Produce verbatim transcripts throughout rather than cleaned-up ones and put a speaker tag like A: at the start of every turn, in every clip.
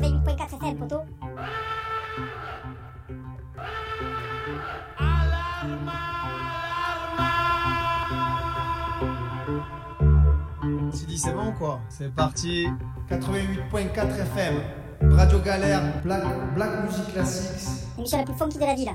A: quatre-vingt-huit point quatre F M, poto.
B: Sidi, c'est bon quoi? C'est parti. quatre-vingt-huit point quatre F M, Radio Galère, Black, Black Music Classics.
A: L'émission la plus funky de la ville.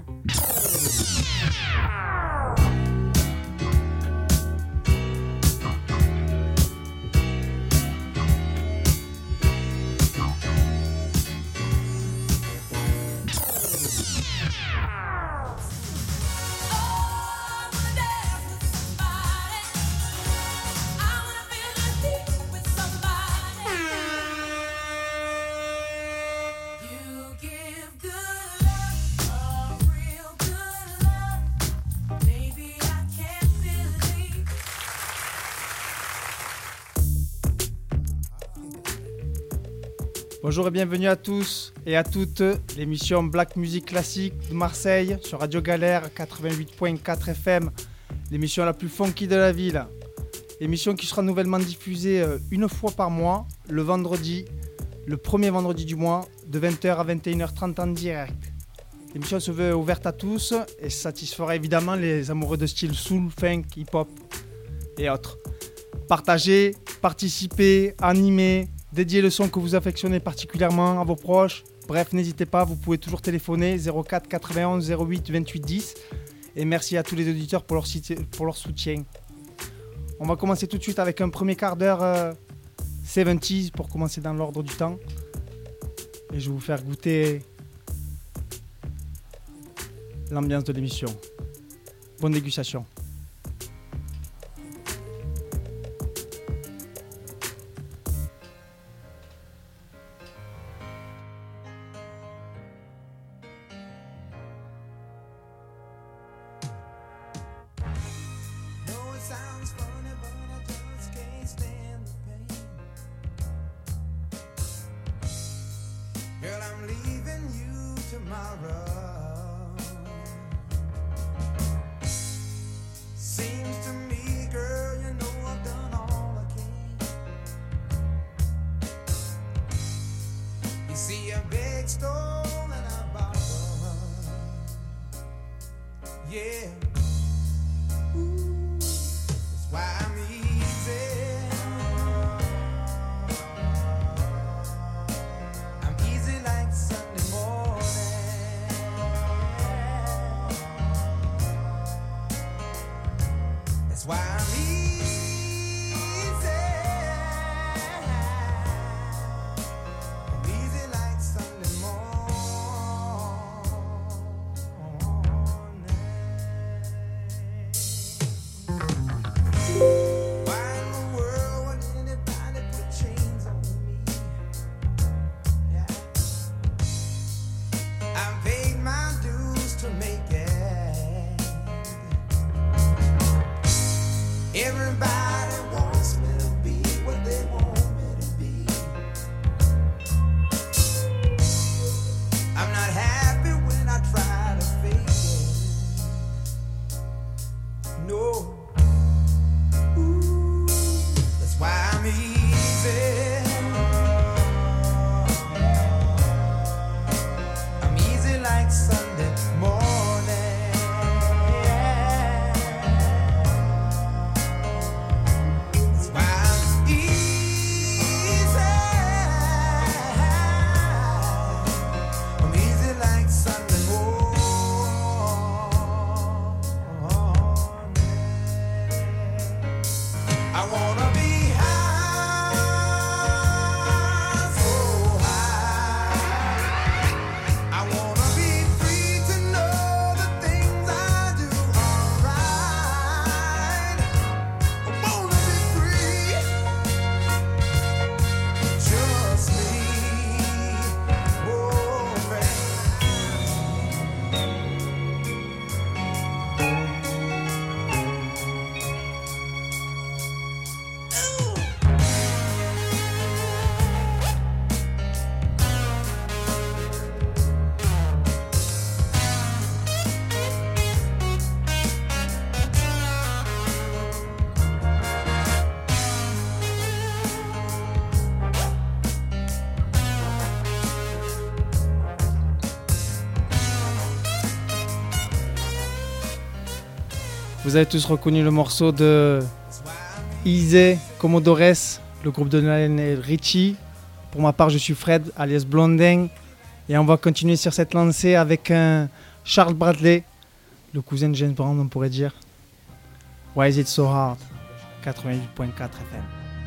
B: Bonjour et bienvenue à tous et à toutes, l'émission Black Music Classique de Marseille sur Radio Galère quatre-vingt-huit point quatre F M, l'émission la plus funky de la ville. Émission qui sera nouvellement diffusée une fois par mois, le vendredi, le premier vendredi du mois, de vingt heures à vingt et une heures trente en direct. L'émission se veut ouverte à tous et satisfera évidemment les amoureux de style soul, funk, hip-hop et autres. Partagez, participez, animez, dédiez le son que vous affectionnez particulièrement à vos proches. Bref, n'hésitez pas, vous pouvez toujours téléphoner zéro quatre quatre-vingt-onze zéro huit vingt-huit dix. Et merci à tous les auditeurs pour leur, cité, pour leur soutien. On va commencer tout de suite avec un premier quart d'heure euh, soixante-dix pour commencer dans l'ordre du temps. Et je vais vous faire goûter l'ambiance de l'émission. Bonne dégustation. Vous avez tous reconnu le morceau de Easy Commodores, le groupe de Lionel Richie. Pour ma part, je suis Fred, alias Blondin. Et on va continuer sur cette lancée avec un Charles Bradley, le cousin de James Brown, on pourrait dire. Why is it so hard? quatre-vingt-huit point quatre F M.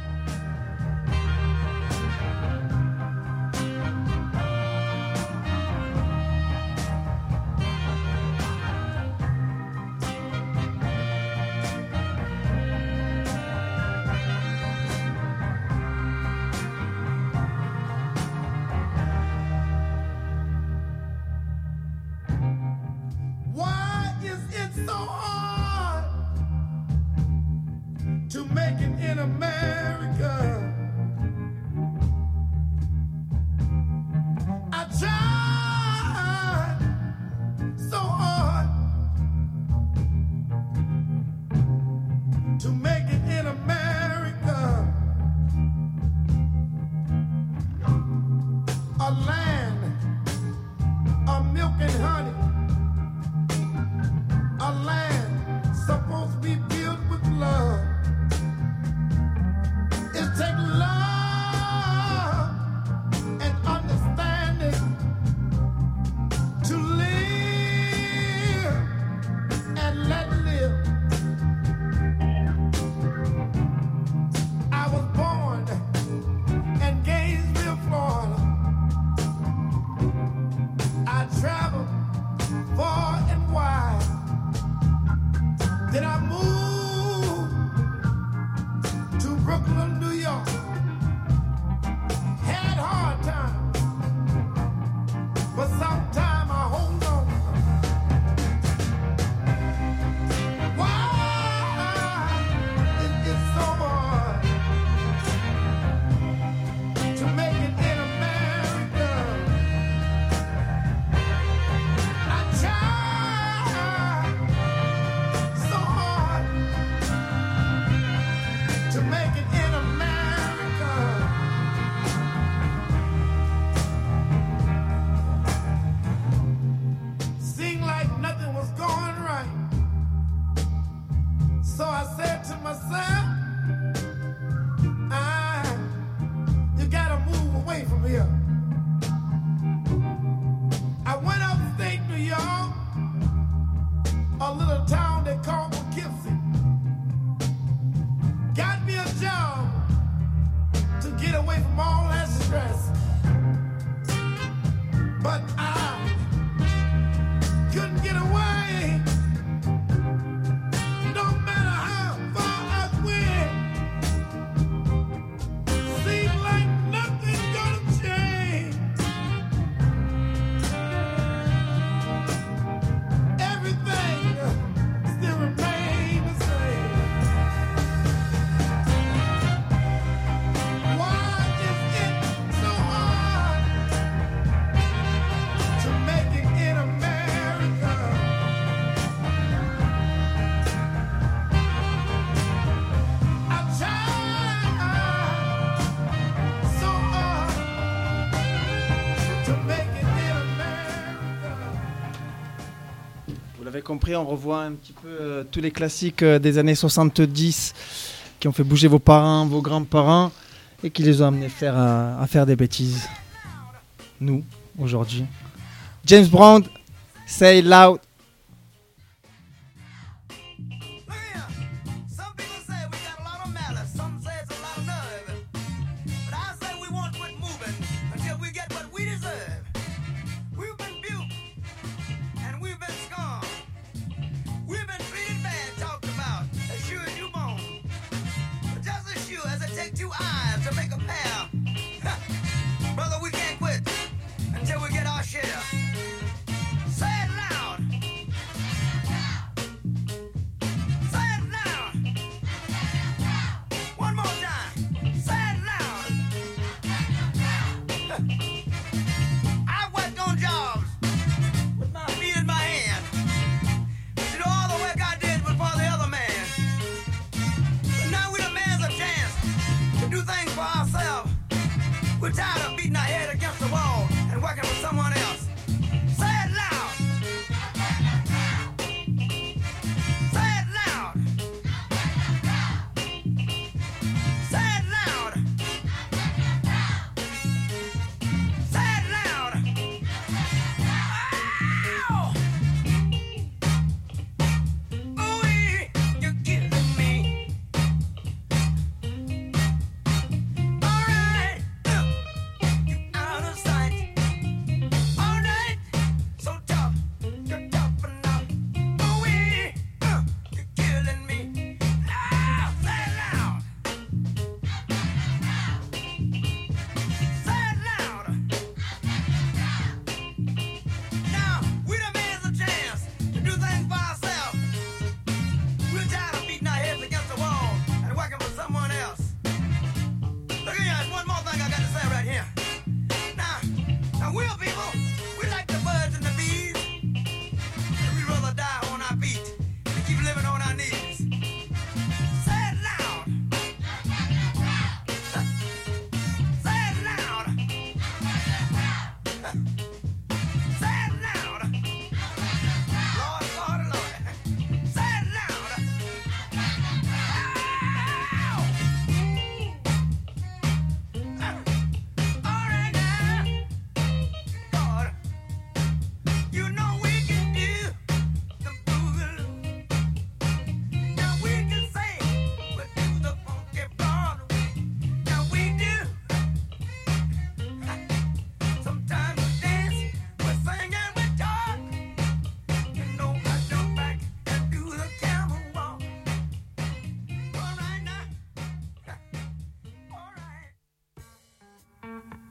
B: Vous l'avez compris, on revoit un petit peu euh, tous les classiques euh, des années soixante-dix qui ont fait bouger vos parents, vos grands-parents et qui les ont amenés faire, euh, à faire des bêtises. Nous, aujourd'hui. James Brown, Say Loud.
C: We're tired of beating our head against the wall and working for someone else. Say it loud. Say it loud.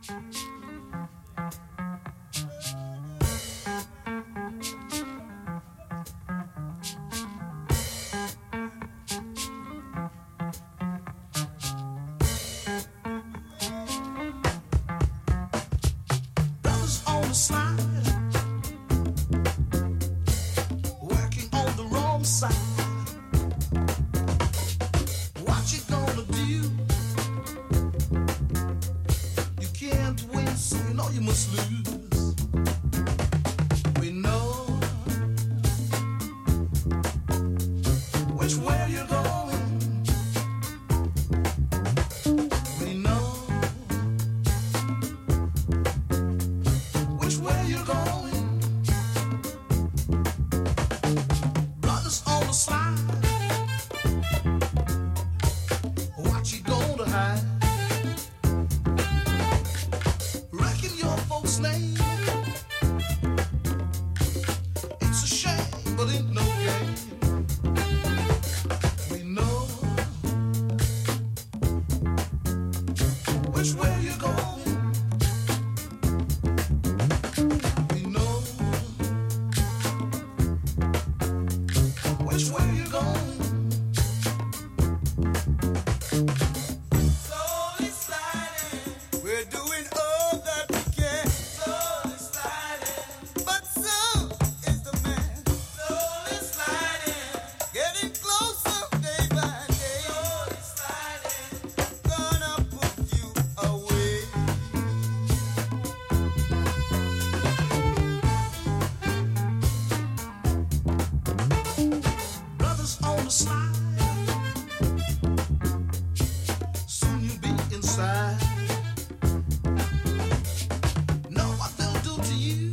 D: Brothers on the slide, working on the wrong side. What you gonna do? You can't win, so you know you must lose. We know which way you're going. We know which way you're going. Brothers on the slide, what you gonna hide? Reckon your folks' name. It's a shame, but ain't no game. We know which way you're going. We know which way you're going. Slowly sliding, we're doing all that we can. Slowly sliding, but so is the man. Slowly sliding, getting closer day by day. Slowly sliding, gonna put you away. Brothers on the slide, soon you'll be inside. Know what they'll do to you,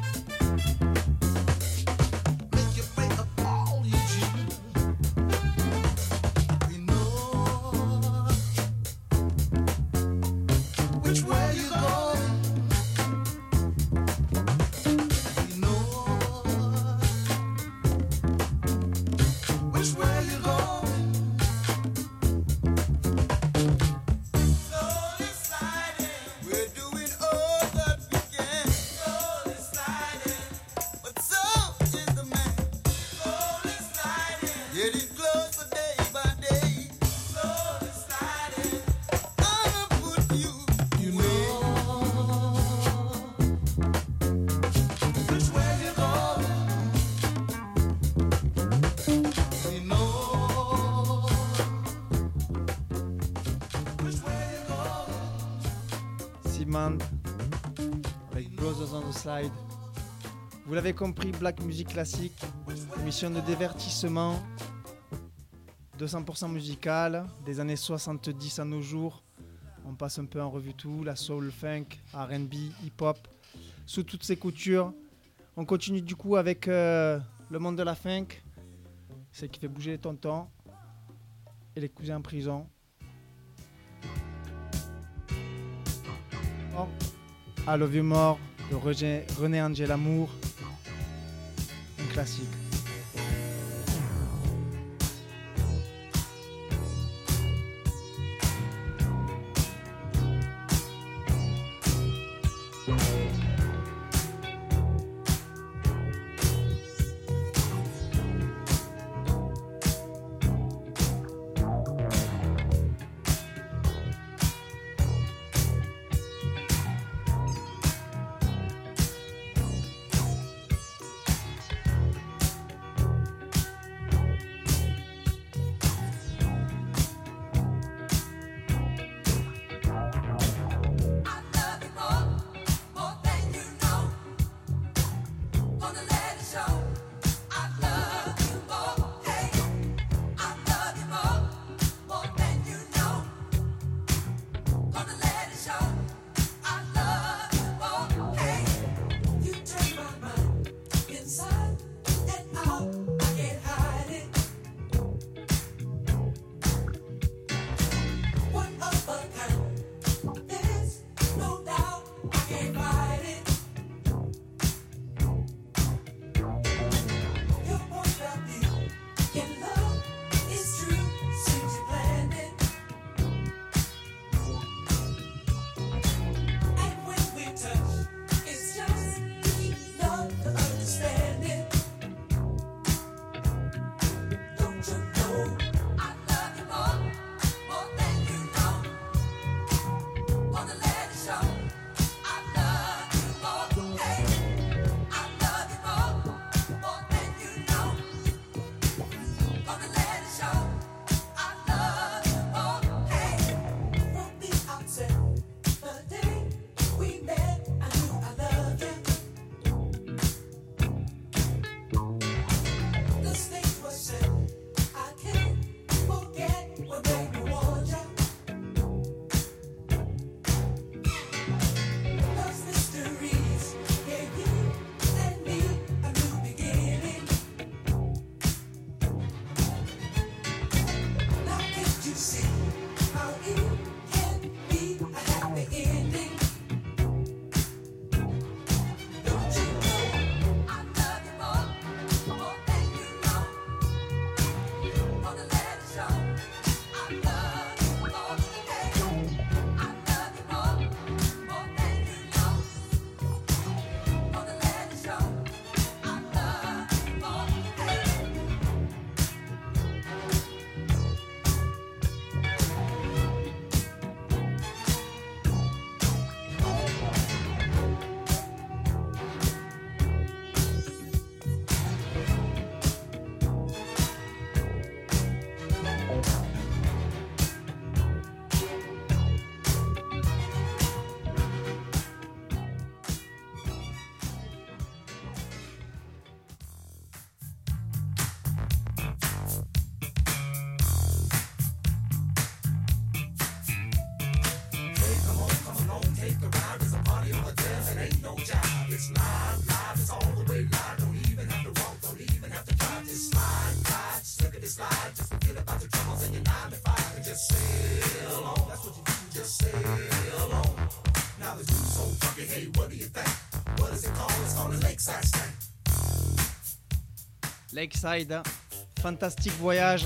D: make you pay up all you do. We know which way you're going. We know which way you're going. Slowly sliding, we're doing all that we can. Slowly sliding, but so is the man. Slowly sliding, getting closer day by day. Slowly sliding, gonna put you away. Which way you're going? We know which way you're going.
B: Simon avec Brothers on the Slide. Vous l'avez compris, Black Music Classique, émission de divertissement, deux cents pour cent musical, des années soixante-dix à nos jours. On passe un peu en revue tout, la soul, funk, R and B, hip-hop, sous toutes ses coutures. On continue du coup avec euh, le monde de la funk, c'est qui fait bouger les tontons et les cousins en prison. Oh. I Love You More de René, René Angel Amour, un classique. Lakeside, fantastique voyage.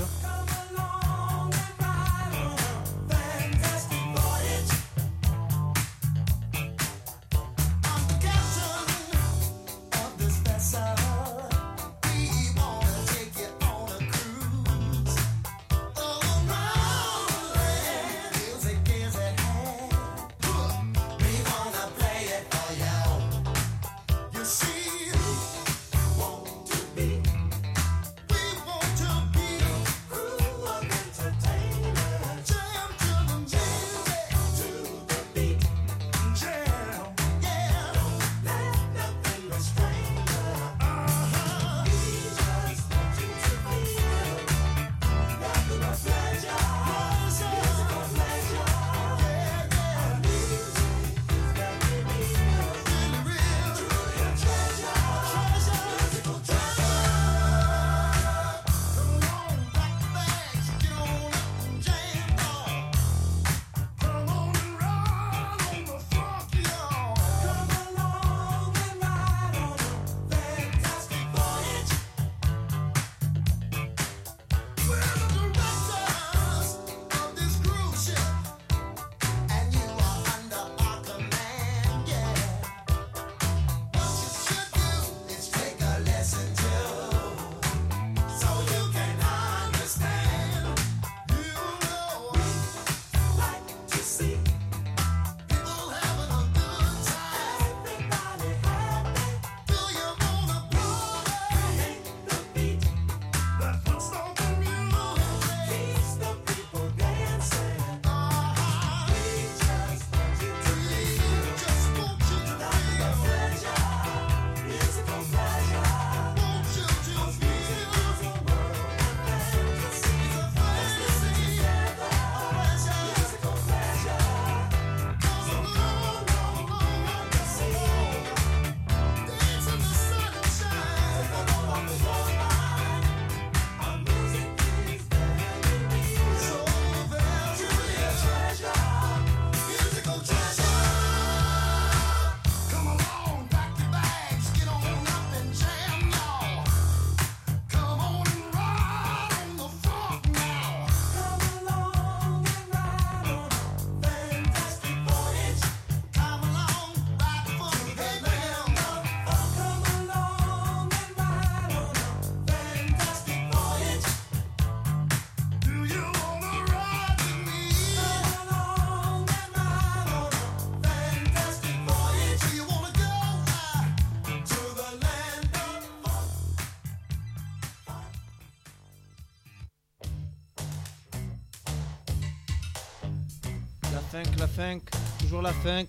B: funk, la funk, toujours la funk.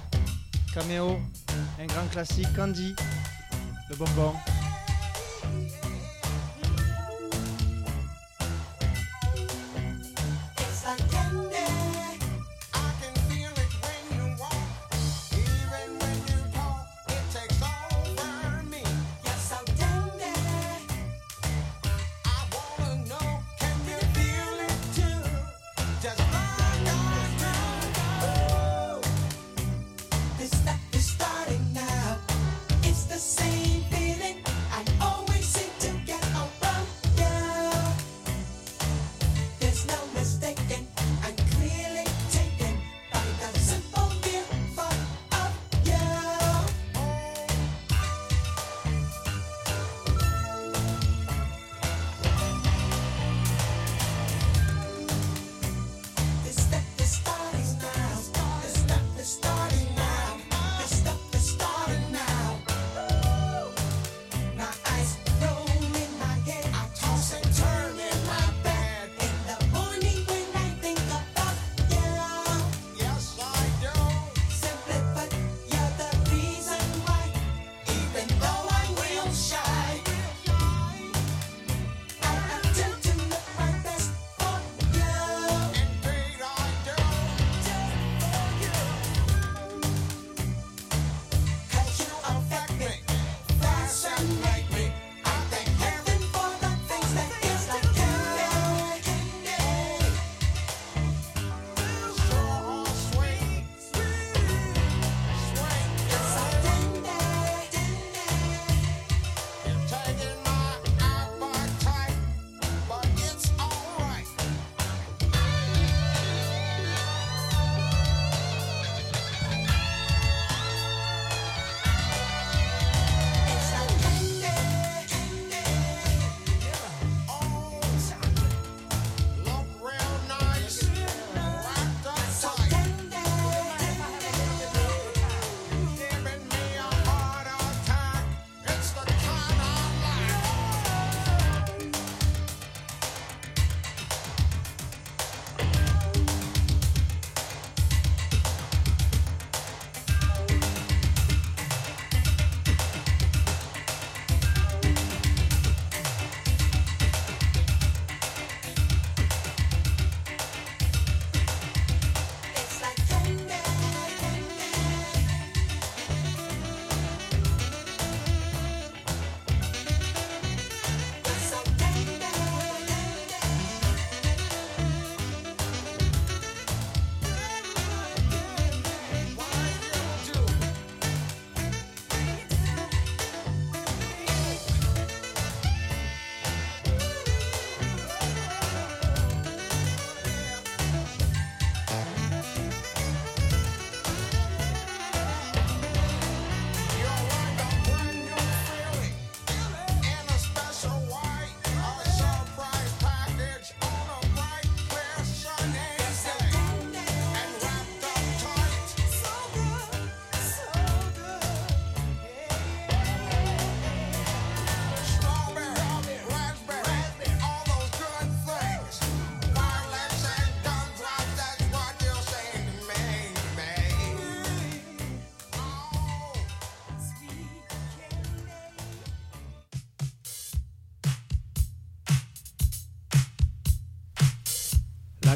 B: Cameo, un grand classique. Candy, le bonbon.
E: Starting now, it's the same feeling.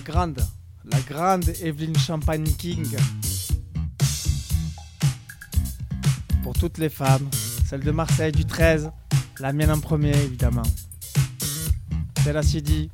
B: grande, la grande Evelyn Champagne King. Pour toutes les femmes, celle de Marseille du treize, la mienne en premier évidemment. C'est la C D.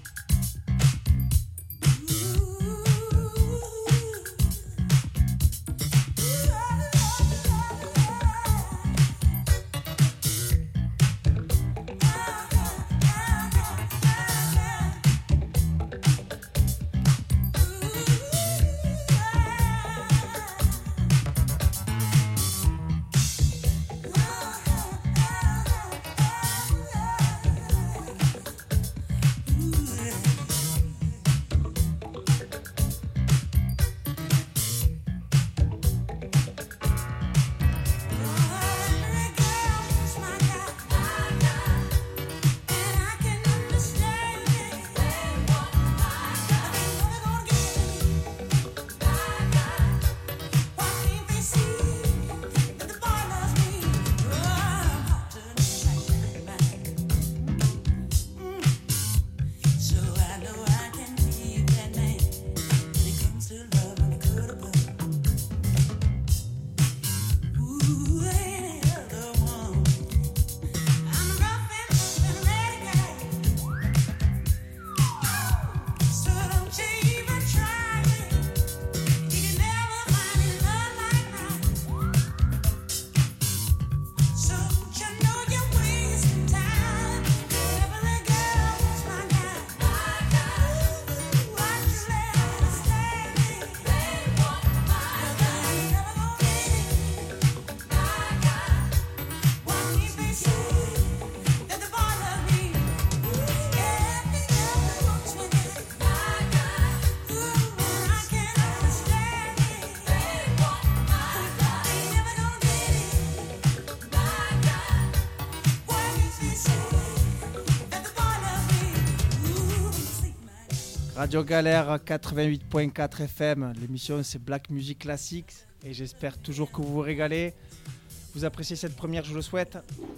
B: Radio Galère quatre-vingt-huit point quatre F M, l'émission c'est Black Music Classics et j'espère toujours que vous vous régalez. Vous appréciez cette première, je le souhaite.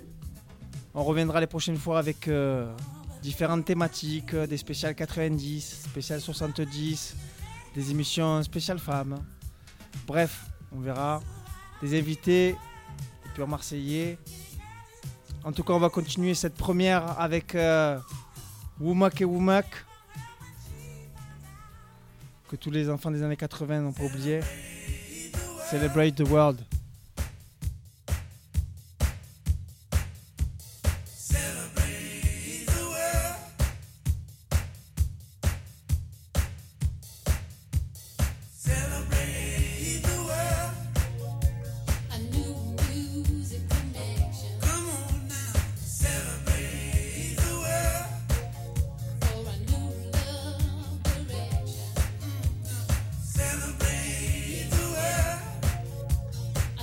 B: On reviendra les prochaines fois avec euh, différentes thématiques, des spéciales quatre-vingt-dix, spéciales soixante-dix, des émissions spéciales femmes. Bref, on verra. Des invités, et puis en marseillais. En tout cas, on va continuer cette première avec euh, Womack et Womack, que tous les enfants des années quatre-vingts n'ont pas oublié. Celebrate the World.
D: Celebrate the world.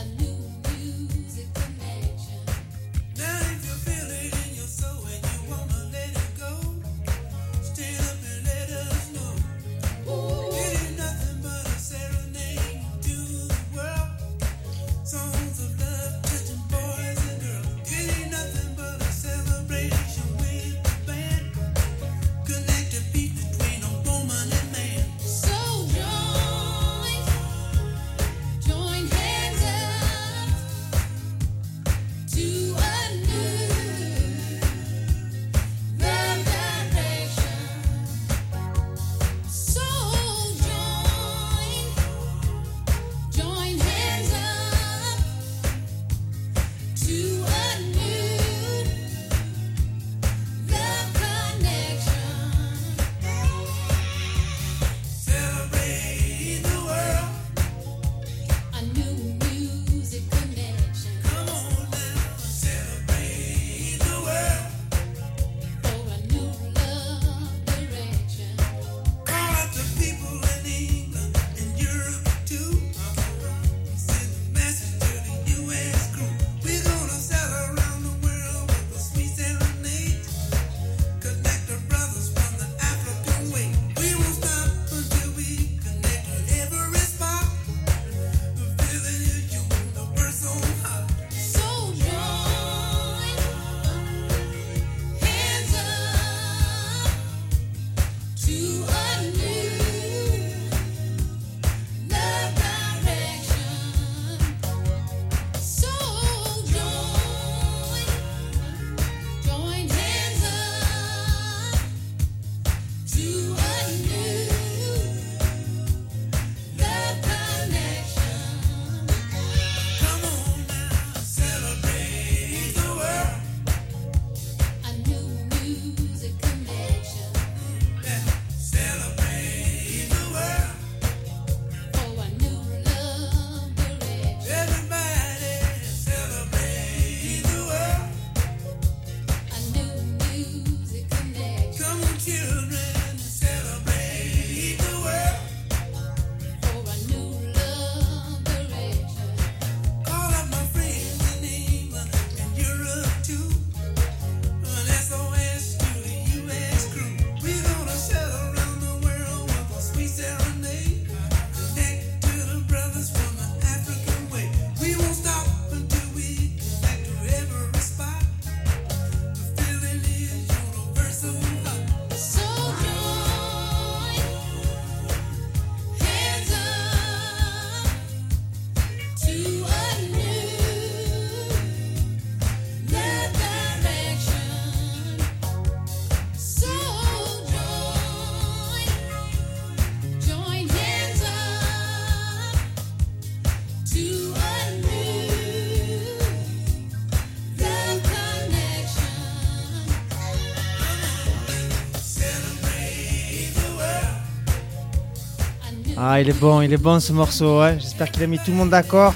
B: Ah, il est bon, il est bon ce morceau, ouais. J'espère qu'il a mis tout le monde d'accord.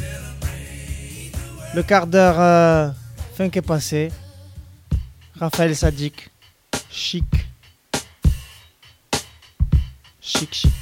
B: Le quart d'heure euh, funk est passé. Raphaël Sadik, chic. Chic, chic.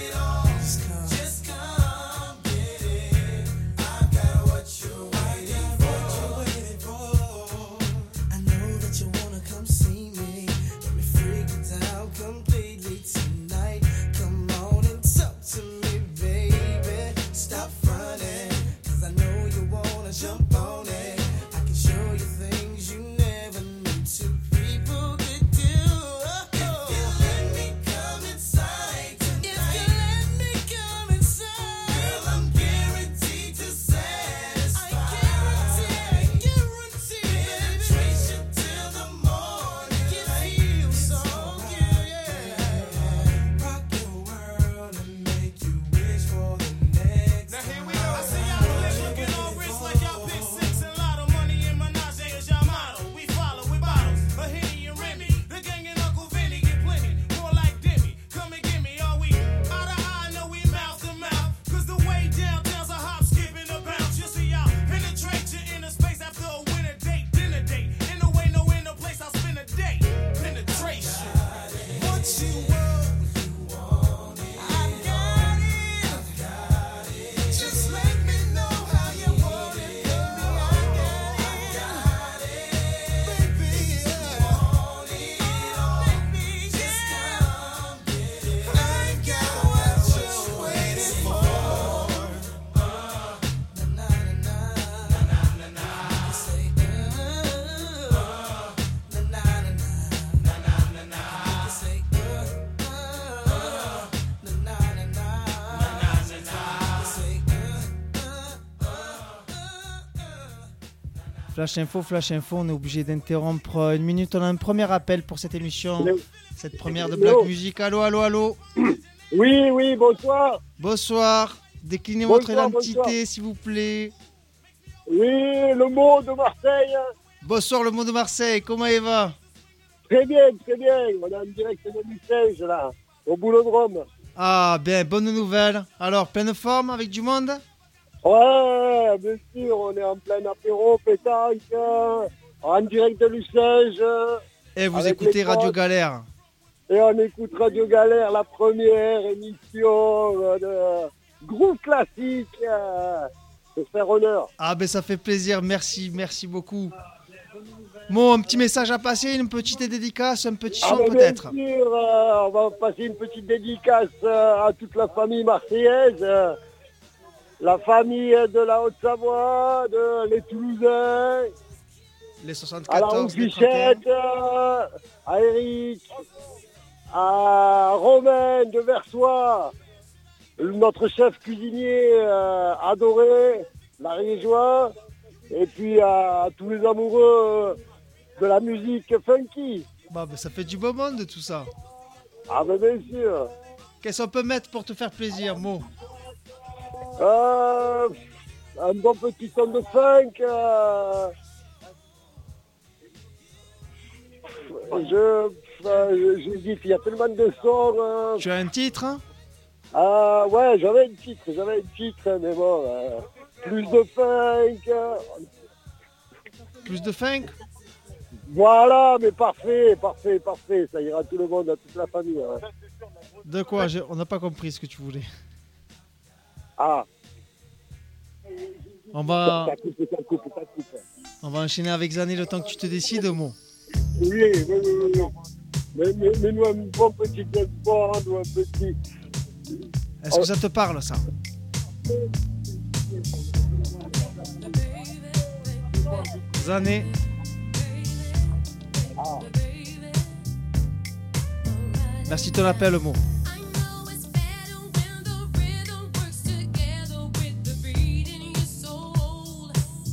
D: Just come get it. I've got what you're waiting
B: Flash Info, Flash Info, on est obligé d'interrompre une minute. On a un premier appel pour cette émission,
E: Léo.
B: cette première de Black Music. Allô, allô, allô.
E: Oui, oui, bonsoir.
B: Bonsoir. Déclinez
E: Bonsoir,
B: votre identité,
E: bonsoir.
B: s'il vous plaît.
E: Oui, le mot de Marseille.
B: Bonsoir, le mot de Marseille. Comment il va?
E: Très bien, très bien. On est en direct de Lucège, là, au Boulodrome.
B: Ah, bien, bonne nouvelle. Alors, pleine forme avec du monde?
E: Ouais, bien sûr, on est en plein apéro, pétanque, euh, en direct de Lucège. euh,
B: Et vous
E: Avec
B: écoutez
E: les
B: Radio
E: potes.
B: Galère.
E: Et on écoute Radio Galère, la première émission euh, de groupe classique, euh, pour faire honneur.
B: Ah, ben ça fait plaisir. Merci, merci beaucoup. Bon, un petit message à passer, une petite dédicace, un petit
E: Ah,
B: son
E: mais
B: peut-être.
E: Bien sûr, euh, on va passer une petite dédicace euh, à toute la famille marseillaise, euh, la famille de la Haute-Savoie, de les Toulousains,
B: Les
E: à la
B: soixante-quatorze, les trente et un.
E: Roufichette, euh, à Eric, à Romain de Versoix, notre chef cuisinier euh, adoré, la Riégeois, et puis à tous les amoureux de la musique funky.
B: Bah, ben, ça fait du beau monde tout ça.
E: Ah ben bien sûr.
B: Qu'est-ce qu'on peut mettre pour te faire plaisir, Mo?
E: Euh, un bon petit son de funk. Euh, je, euh, j'hésite, il y a tellement de sons. Euh,
B: Tu as un titre, hein?
E: ah, ouais, j'avais un titre, j'avais un titre, mais bon, euh, plus de funk. euh,
B: Plus de funk?
E: voilà, mais parfait, parfait, parfait. Ça ira à tout le monde, à toute la famille. hein.
B: De quoi? J'ai- On n'a pas compris ce que tu voulais.
E: Ah,
B: On va,
E: ça coupe, ça coupe, ça coupe.
B: on va enchaîner avec Zané le temps que tu te décides, Mo.
E: Oui, oui, oui, oui. oui. Mais, mais, mais nous, un bon petit espoir, nous, un petit.
B: Est-ce que ça te parle, ça? Zané. Merci de ton appel, Mo.
F: I know it's better when the rhythm works together with the beat in your soul.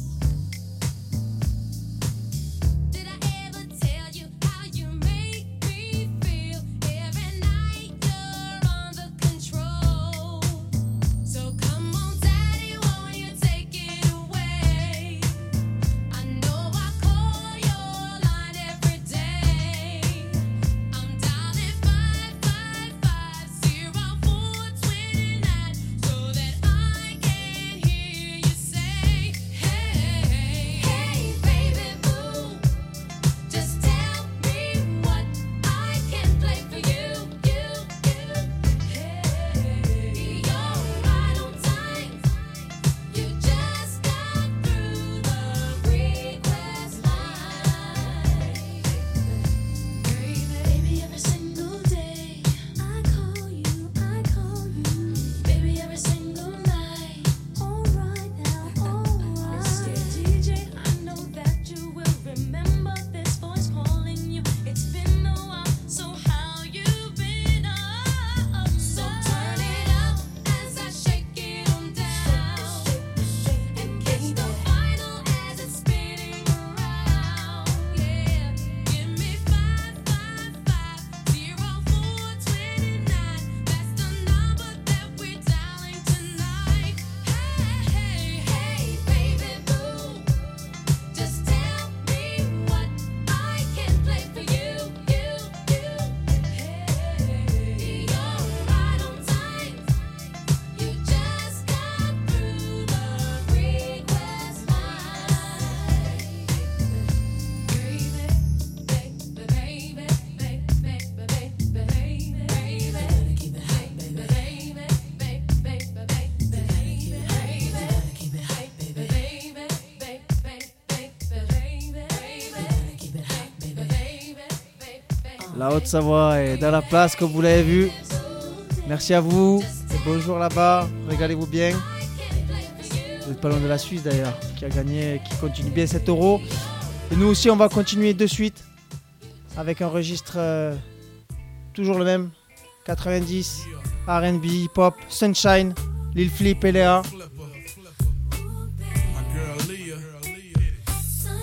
F: Did I ever tell you how you make me feel? Every night you're under control. So come on, daddy, won't you take it away? I know I call your line every day. I'm dialing five five five zero four two nine so that I can hear you say, hey, hey, baby boo, just tell me what I can play for you, you, you. Hey, you're right on time. You just got through the request line. Baby, every single day I call you, I call you. Baby, every single night. Alright now, alright. Mister D J, I know that you will remember this voice calling you. It's been a while, so how you been? Oh, so turn it up as I shake it on down. And catch the vinyl as it's spinning around. Yeah, give me five five five zero four two nine. That's the number that we're dialing tonight. Hey, hey, hey, baby boo, just tell me what I can play for you, you, you. Hey, you're right on time. You just got through the request line. Baby, baby, baby, baby, baby, baby, baby, keep it high, baby, baby, baby, baby, baby, baby, keep it high, baby, baby, baby, baby, baby, keep it high, baby, baby, baby.
B: La Haute-Savoie est dans la place, comme vous l'avez vu. Merci à vous. Et bonjour là-bas. Régalez-vous bien. Vous n'êtes pas loin de la Suisse d'ailleurs, qui a gagné, qui continue bien sept euros. Et nous aussi, on va continuer de suite avec un registre euh, toujours le même. quatre-vingt-dix, R and B, hip-hop, Sunshine, Lil Flip et Léa.
D: My girl Leah.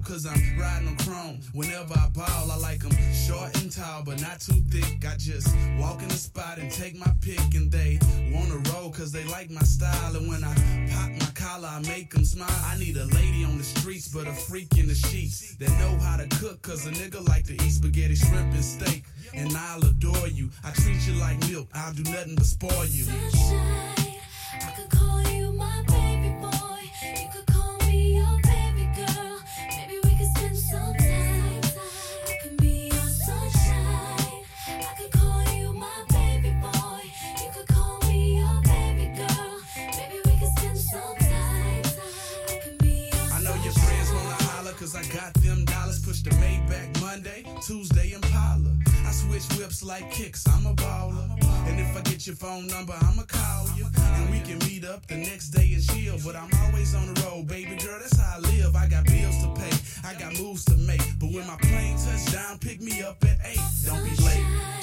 G: cause I'm riding on chrome. Whenever I ball, I like them short and tall, but not too thick. I just walk in the spot and take my pick, and they wanna roll cause they like my style. And when I pop my collar, I make them smile. I need a lady on the streets, but a freak in the sheets that know how to cook, cause a nigga like to eat spaghetti, shrimp, and steak. And I'll adore you. I treat you like milk, I'll do nothing but spoil you.
F: Sunshine, I could call you my baby boy. You could call me your baby girl. Maybe we could spend some time. I can be your sunshine. I could call you my baby boy. You could call me your baby girl. Maybe we could spend some time. I can be your
G: I know your friends wanna holler, cause I got them dollars. Push the Maybach Monday, Tuesday Impala. I switch whips like kicks, I'm a baller. And if I get your phone number, I'ma call you. And we can meet up the next day and chill. But I'm always on the road, baby girl, that's how I live. I got bills to pay, I got moves to make. But when my plane touch down, pick me up at eight. Don't be late.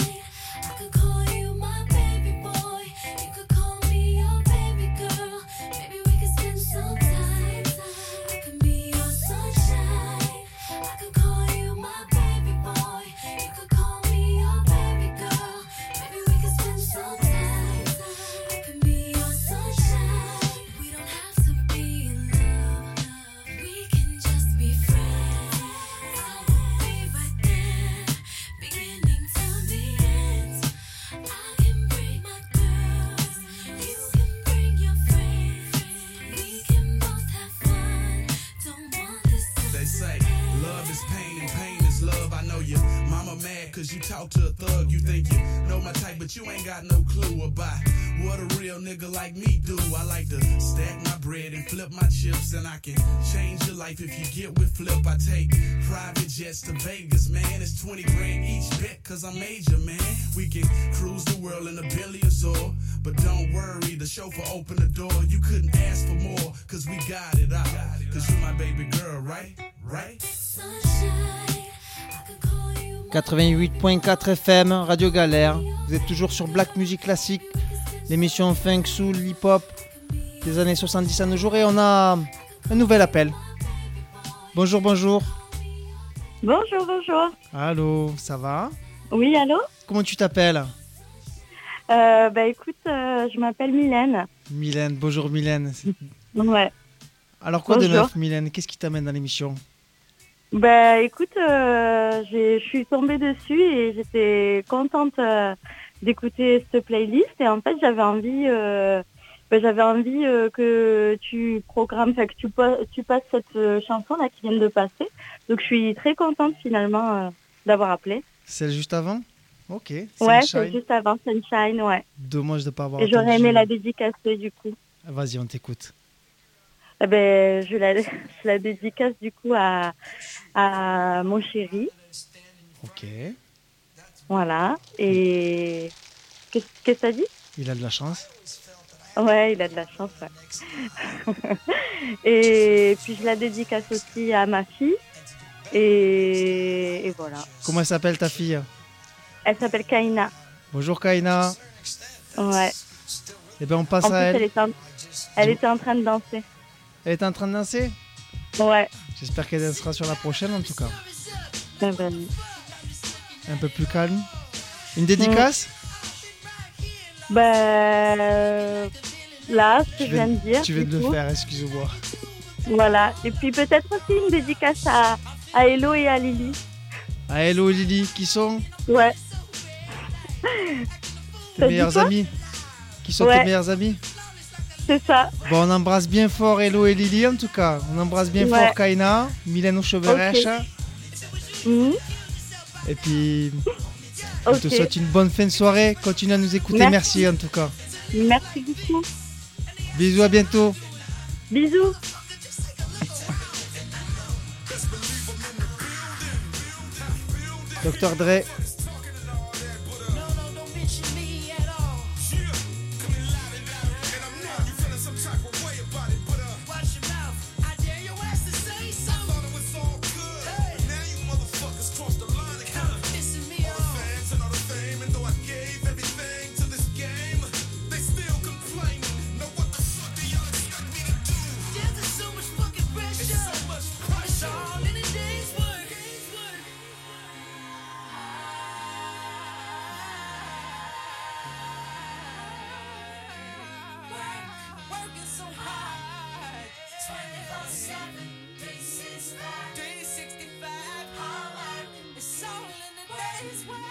F: I could call you my baby boy. You could call me your baby girl. Maybe we could spend some time. I can be your sunshine. I could call you my baby boy. You could call me your baby girl. Maybe we could spend some time. I can be your sunshine. We don't have to be in love. We can just be friends. I will be right there, beginning to the end. I can bring my girls, you can bring your friends. We can both have fun. Don't want this to
G: They say love is pain and pain is love. I know your mama mad cause you talk to a thug. You think you know my type, but you ain't got no clue about what a real nigga like me do. I like to stack my bread and flip my chips, and I can change your life if you get with Flip. I take private jets to Vegas, man. It's twenty grand each bet cause I'm major, man. We can cruise the world in a Billy Azor, but don't worry, the chauffeur opened the door. You couldn't ask for more cause we got it out. Cause you my baby girl, right? Right?
F: sunshine. I could call you my
B: quatre-vingt-huit point quatre F M, Radio Galère. Vous êtes toujours sur Black Music Classique, l'émission funk, soul, hip-hop des années soixante-dix à nos jours. Et on a un nouvel appel. Bonjour, bonjour.
H: Bonjour, bonjour.
B: Allô, ça va?
H: Oui, allô?
B: Comment tu t'appelles?
H: euh, Bah écoute, euh, je m'appelle Mylène.
B: Mylène, bonjour Mylène.
H: Ouais.
B: Alors quoi de
H: Bonjour.
B: neuf Mylène? Qu'est-ce qui t'amène dans l'émission?
H: Bah écoute, euh, j'ai- je suis tombée dessus et j'étais contente euh, d'écouter cette playlist. Et en fait, j'avais envie, euh, bah, j'avais envie euh, que tu programmes, enfin que tu, pa- tu passes cette euh, chanson-là qui vient de passer. Donc je suis très contente finalement euh, d'avoir appelé.
B: Celle juste avant? Ok.
H: Ouais,
B: Sunshine.
H: c'est juste avant Sunshine, ouais.
B: Dommage de ne pas avoir
H: Et j'aurais
B: entendu.
H: aimé la dédicacer du coup.
B: Vas-y, on t'écoute.
H: Eh ben, je la, je la dédicace du coup à, à mon chéri.
B: Ok.
H: Voilà. Et qu'est-ce qu'est-ce que t'as dit?
B: Il a de la chance.
H: Ouais, il a de la chance, ouais. Et puis je la dédicace aussi à ma fille. Et, et voilà.
B: Comment elle s'appelle ta fille?
H: Elle s'appelle Kaina.
B: Bonjour Kaina.
H: Ouais.
B: Eh bien on passe
H: En plus,
B: à elle.
H: elle était en, elle était en train de danser.
B: Elle est en train de danser?
H: Ouais.
B: J'espère qu'elle dansera sur la prochaine en tout cas.
H: Eh ben,
B: Un peu plus calme. Une dédicace?
H: ben, euh, là, ce que
B: Tu
H: je viens de dire.
B: Tu viens
H: du
B: de le
H: coup.
B: faire, excuse-moi.
H: Voilà. Et puis peut-être aussi une dédicace à, à Hello et à Lily.
B: Ah, hello Lily, qui sont
H: Ouais.
B: tes
H: T'as dit
B: meilleurs
H: quoi?
B: amis? Qui sont
H: Ouais.
B: tes meilleurs amis?
H: C'est ça.
B: Bon, on embrasse bien fort Hello et Lily en tout cas. On embrasse bien
H: Ouais.
B: fort Kaina, Mylène aux cheveux
H: Ok.
B: rêches.
H: Mhm.
B: Et puis, on te
H: Ok.
B: souhaite une bonne fin de soirée. Continue à nous écouter. Merci,
H: Merci.
B: en tout cas.
H: Merci beaucoup.
B: Bisous, à bientôt.
H: Bisous.
B: docteur Dre.
F: There's so much fucking pressure. It's so much pressure. All in the day. day's work.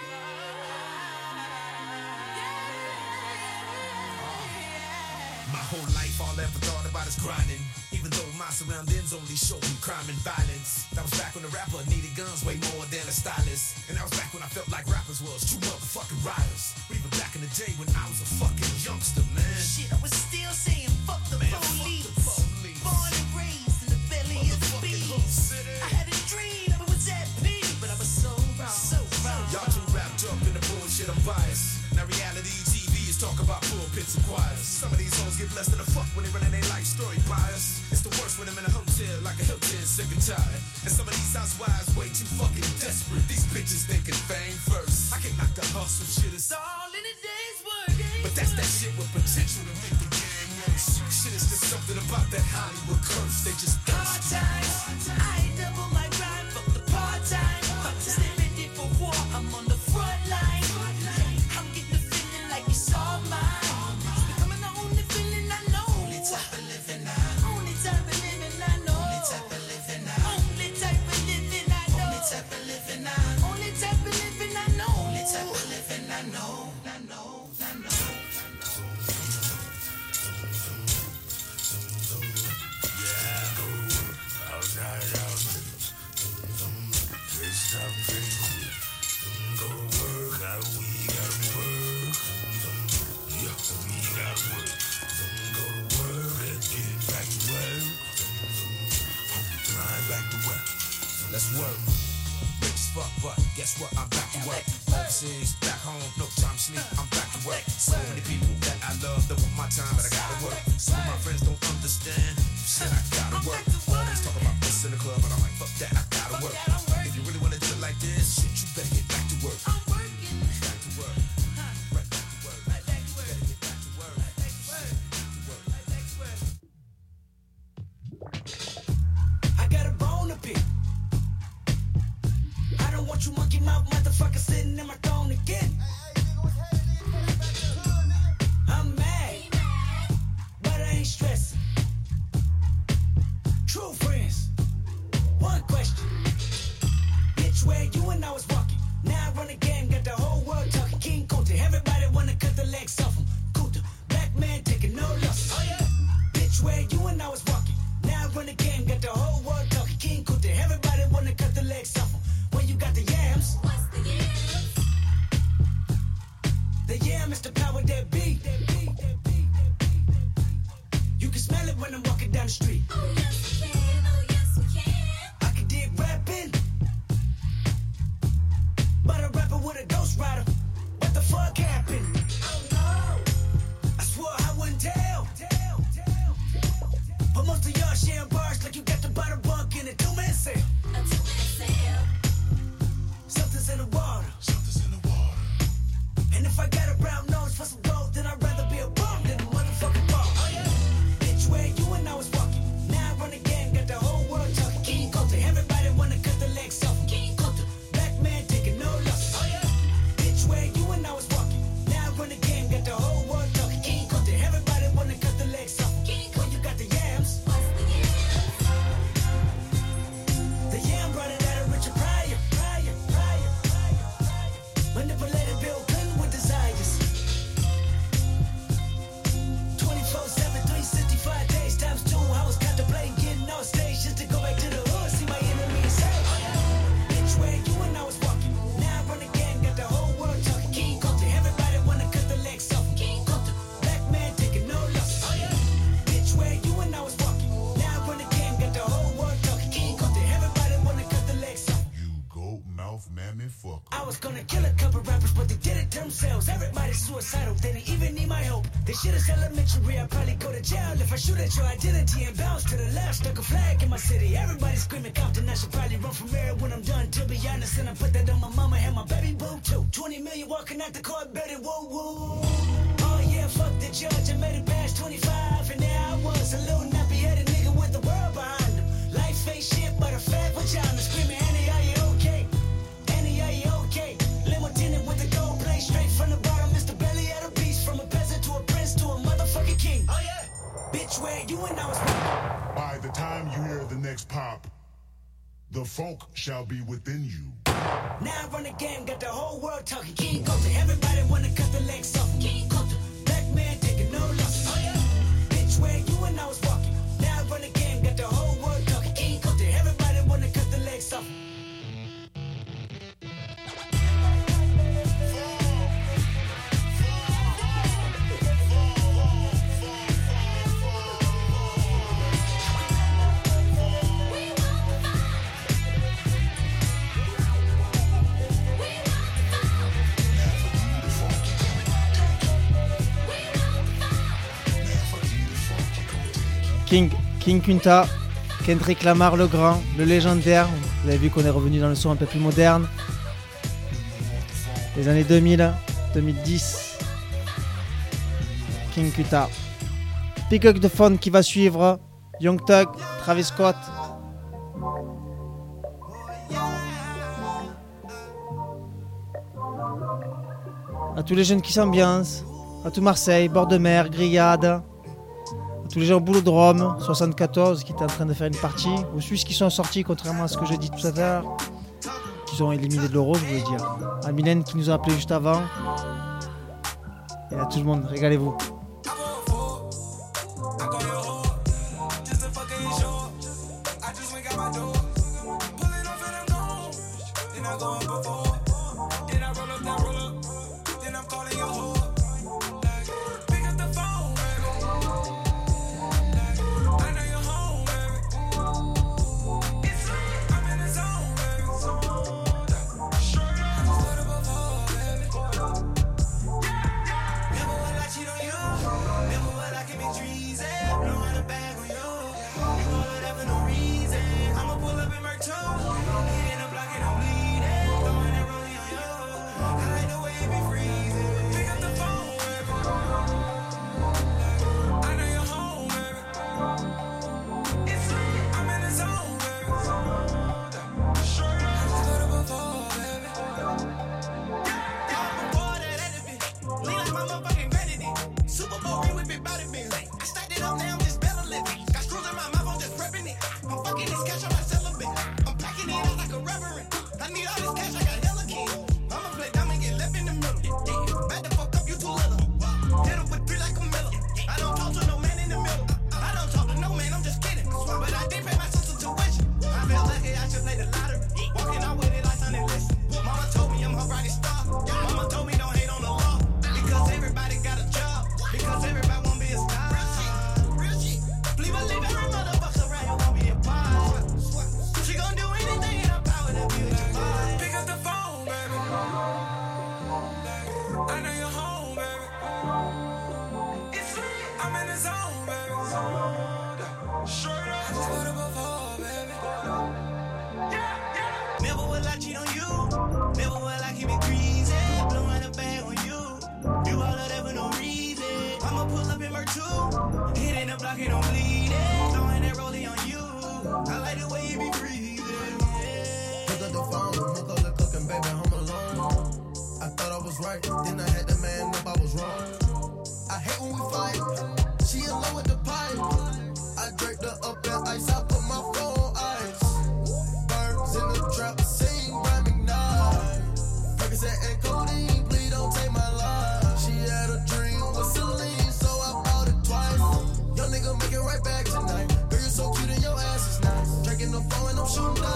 G: My whole life, all I ever thought about is grinding. Even though my surroundings only show me crime and violence. That was back when the rapper needed guns way more than a stylist. And that was back when I felt like rappers was true motherfucking riders. But even back in the day when I was a fucking youngster, man.
F: Shit, I was still saying fuck the
G: Man,
F: police.
G: fuck the police.
F: Born and raised in the belly of the
G: Motherfucking
F: beast.
G: Hood City.
F: I had a dream, I was at peace, but I was so wrong, so wrong.
G: Y'all too wrapped up in the bullshit of bias. Now reality T V is talk about pulpits and choirs. Some of these hoes get less than a fuck when they running their life story bias. It's the worst when I'm in a hotel like a Hilton, sick and tired. And some of these housewives way too fucking desperate. These bitches thinking fame first. I can knock the hustle shit is
F: All in a day's work.
G: but that's that shit with potential to make the game worse. Shit is just something about that Hollywood curse. They just
F: Hard
G: thirsty.
F: times, I double my grind, fuck the part time. Stay ready for war, I'm on the front line. I'm getting the feeling like it's all mine. It's becoming the only feeling I know. Only type of living I know. Only type of living I know. Only type of living I know. Only type of living I know. Only type of living I know. Only type of living I know. Only type of living I know. I know. I know.
G: Let's work. Rich as fuck, but guess what? I'm back to work. Overseas, back home, no time to sleep. I'm back to work. So many people that I love that want my time, but I gotta work. Some of my friends don't understand. Shit, I gotta work. Always talk about this in the club, but I'm like, fuck that, I gotta work. If you really wanna do it like this, shit, you better get back to work.
F: I'm working.
G: Back to work. Right back to work.
F: Right back to work.
G: Better get back to work.
F: Right back to work. Right back to work.
I: I got a bone to pick. I don't want you monkey mouth motherfucker sitting in my throne again. I'm mad, but I ain't stressing. True friends, one question. Bitch, where you and I was walking. Now I run the game, got the whole world talking. King Kunta, everybody wanna cut the legs off him. Kunta, black man taking no losses. Oh yeah. Bitch, where you and I was walking. Now I run the game, got the whole world talking. King Kunta, everybody wanna cut the legs off him. When you got the yams,
F: What's the yams?
I: the yam is the power that be. You can smell it when I'm walking down the street.
F: Oh yes we can, oh yes we can.
I: I can dig rapping, but a rapper with a ghost rider. What the fuck happened?
F: Oh no.
I: I swore I wouldn't tell. But most of y'all sharing bars like you got the bottom bunk in a two-man sale.
F: A two-man sale.
I: Something's in the water.
G: Something's in the water.
I: And if I got a brown nose for some gold, then I'd rather be a bum than a motherfucking ball. Oh yeah. Bitch, where you and I was walking. Now I run the game, got the whole world talking. King Kunta, everybody wanna cut the legs off him. King Kunta, black man taking no losses. Oh yeah. Bitch, where you and I was walking. Now I run the game, got the whole world talking. King Kunta, everybody wanna cut the legs off him.
F: King
I: When you got the yams,
F: What's the yams?
I: the yam brought it out of Richard Pryor. Pryor, Pryor, Pryor, Pryor. Manipulated Bill Clinton with desires. twenty-four seven, three sixty-five days times two. I was contemplating getting on stage just to go back to the hood, see my enemies say, oh yeah. Bitch, where you and I was walking. Now I run the game, got the whole world talking. King Kunta, everybody wanna cut the legs off him. King Kunta, black man taking no losses. Oh yeah. Bitch, where you and I was walking. Now I run the game, got the whole world talking. King Kunta, everybody wanna cut the legs off him.
J: You goat mouth mammy fucker.
I: I was gonna kill a couple rappers, but they did it themselves. Everybody's suicidal, they didn't even need my help. This shit is elementary, I'd probably go to jail if I shoot at your identity and bounce to the left. Stuck a flag in my city, everybody screaming Compton. I should probably run from here when I'm done, to be honest. And I put that on my mama and my baby boo too. twenty million walking out the court, better woo woo. Oh yeah, fuck the judge, I made it past twenty-five, and there I was, a little nappy-headed nigga with the world behind him. Life ain't shit but a fat vagina, screaming, Annie, are you okay? Annie, are you okay? Limo tinted with the gold plate, straight from the bottom. Mister Belly had a piece, from a peasant to a prince to a motherfucking king. Oh yeah. Bitch, where you and I was.
J: By the time you hear the next pop, the funk shall be within you.
I: Now I run the game, got the whole world talking. King Culture, everybody wanna cut the legs off. King Culture, black man taking no losses. Oh yeah, bitch, where you and I was walking. Now I run the game, got the whole world talking. King Culture, everybody wanna cut the legs off.
B: King, King Kunta, Kendrick Lamar le grand, le légendaire. Vous avez vu qu'on est revenu dans le son un peu plus moderne. Les années deux mille, deux mille dix. King Kunta. Pick Up the Phone qui va suivre. Young Thug, Travis Scott. À tous les jeunes qui s'ambiancent. À tout Marseille, bord de mer, grillade. Tous les gens au Boulodrome, soixante-quatorze qui étaient en train de faire une partie, aux Suisses qui sont sortis, contrairement à ce que j'ai dit tout à l'heure, qui ont éliminé de l'Euro, je voulais dire. À Mylène qui nous a appelé juste avant. Et à tout le monde, régalez-vous.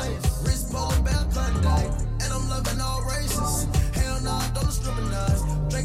D: And I'm loving all races. Hell nah, don't discriminate.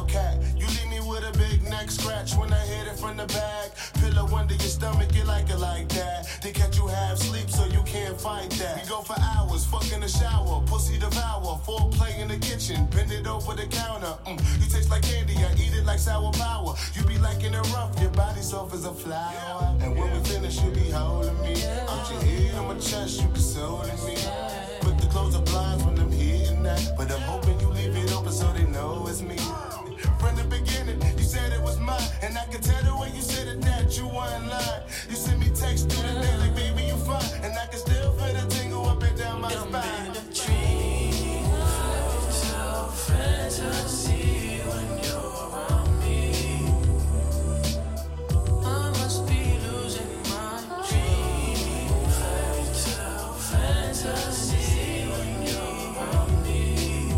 K: Wildcat. You leave me with a big neck scratch when I hit it from the back. Pillow under your stomach, you like it like that. They catch you half sleep so you can't fight that. We go for hours, fuck in the shower, pussy devour, foreplay in the kitchen, bend it over the counter. Mm. You taste like candy, I eat it like sour power. You be like in a rough, your body soft as a flower. And when we finish, you be holding me. Put your head on my chest, you consoling me. Put the clothes up blinds when I'm hitting that. But I'm hoping you leave it open so they know it's me. From the beginning, you said it was mine. And I can tell the way you said it that you weren't lying. You sent me text through the day like, baby, you fine. And I can still feel the tingle up and down my spine.
L: Dream of fantasy when you're around me. I must be losing my dream. Fairy tale fantasy when you're around me.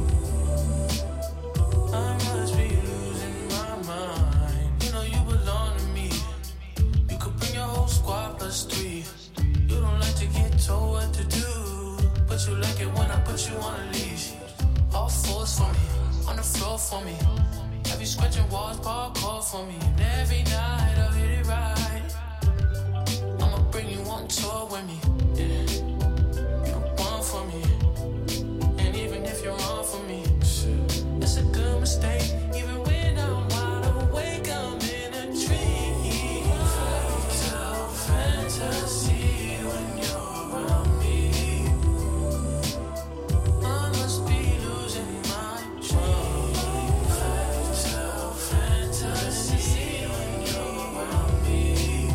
L: I must be losing my mind. You know you belong to me. You could bring your whole squad plus three. You don't like to get told what to do, but you like it when I put you on a leash. All fours for me, on the floor for me. Have you scratching walls, parkour for me. And every night I'll hit it right. I'ma bring you on tour with me. Yeah, you the one for me. And even if you're wrong for me, it's a good mistake. Even when I'm wide awake, I'm in a dream. Fairy tale fantasy when you're around me. I must be losing my dream. Fairy tale fantasy when you're around me.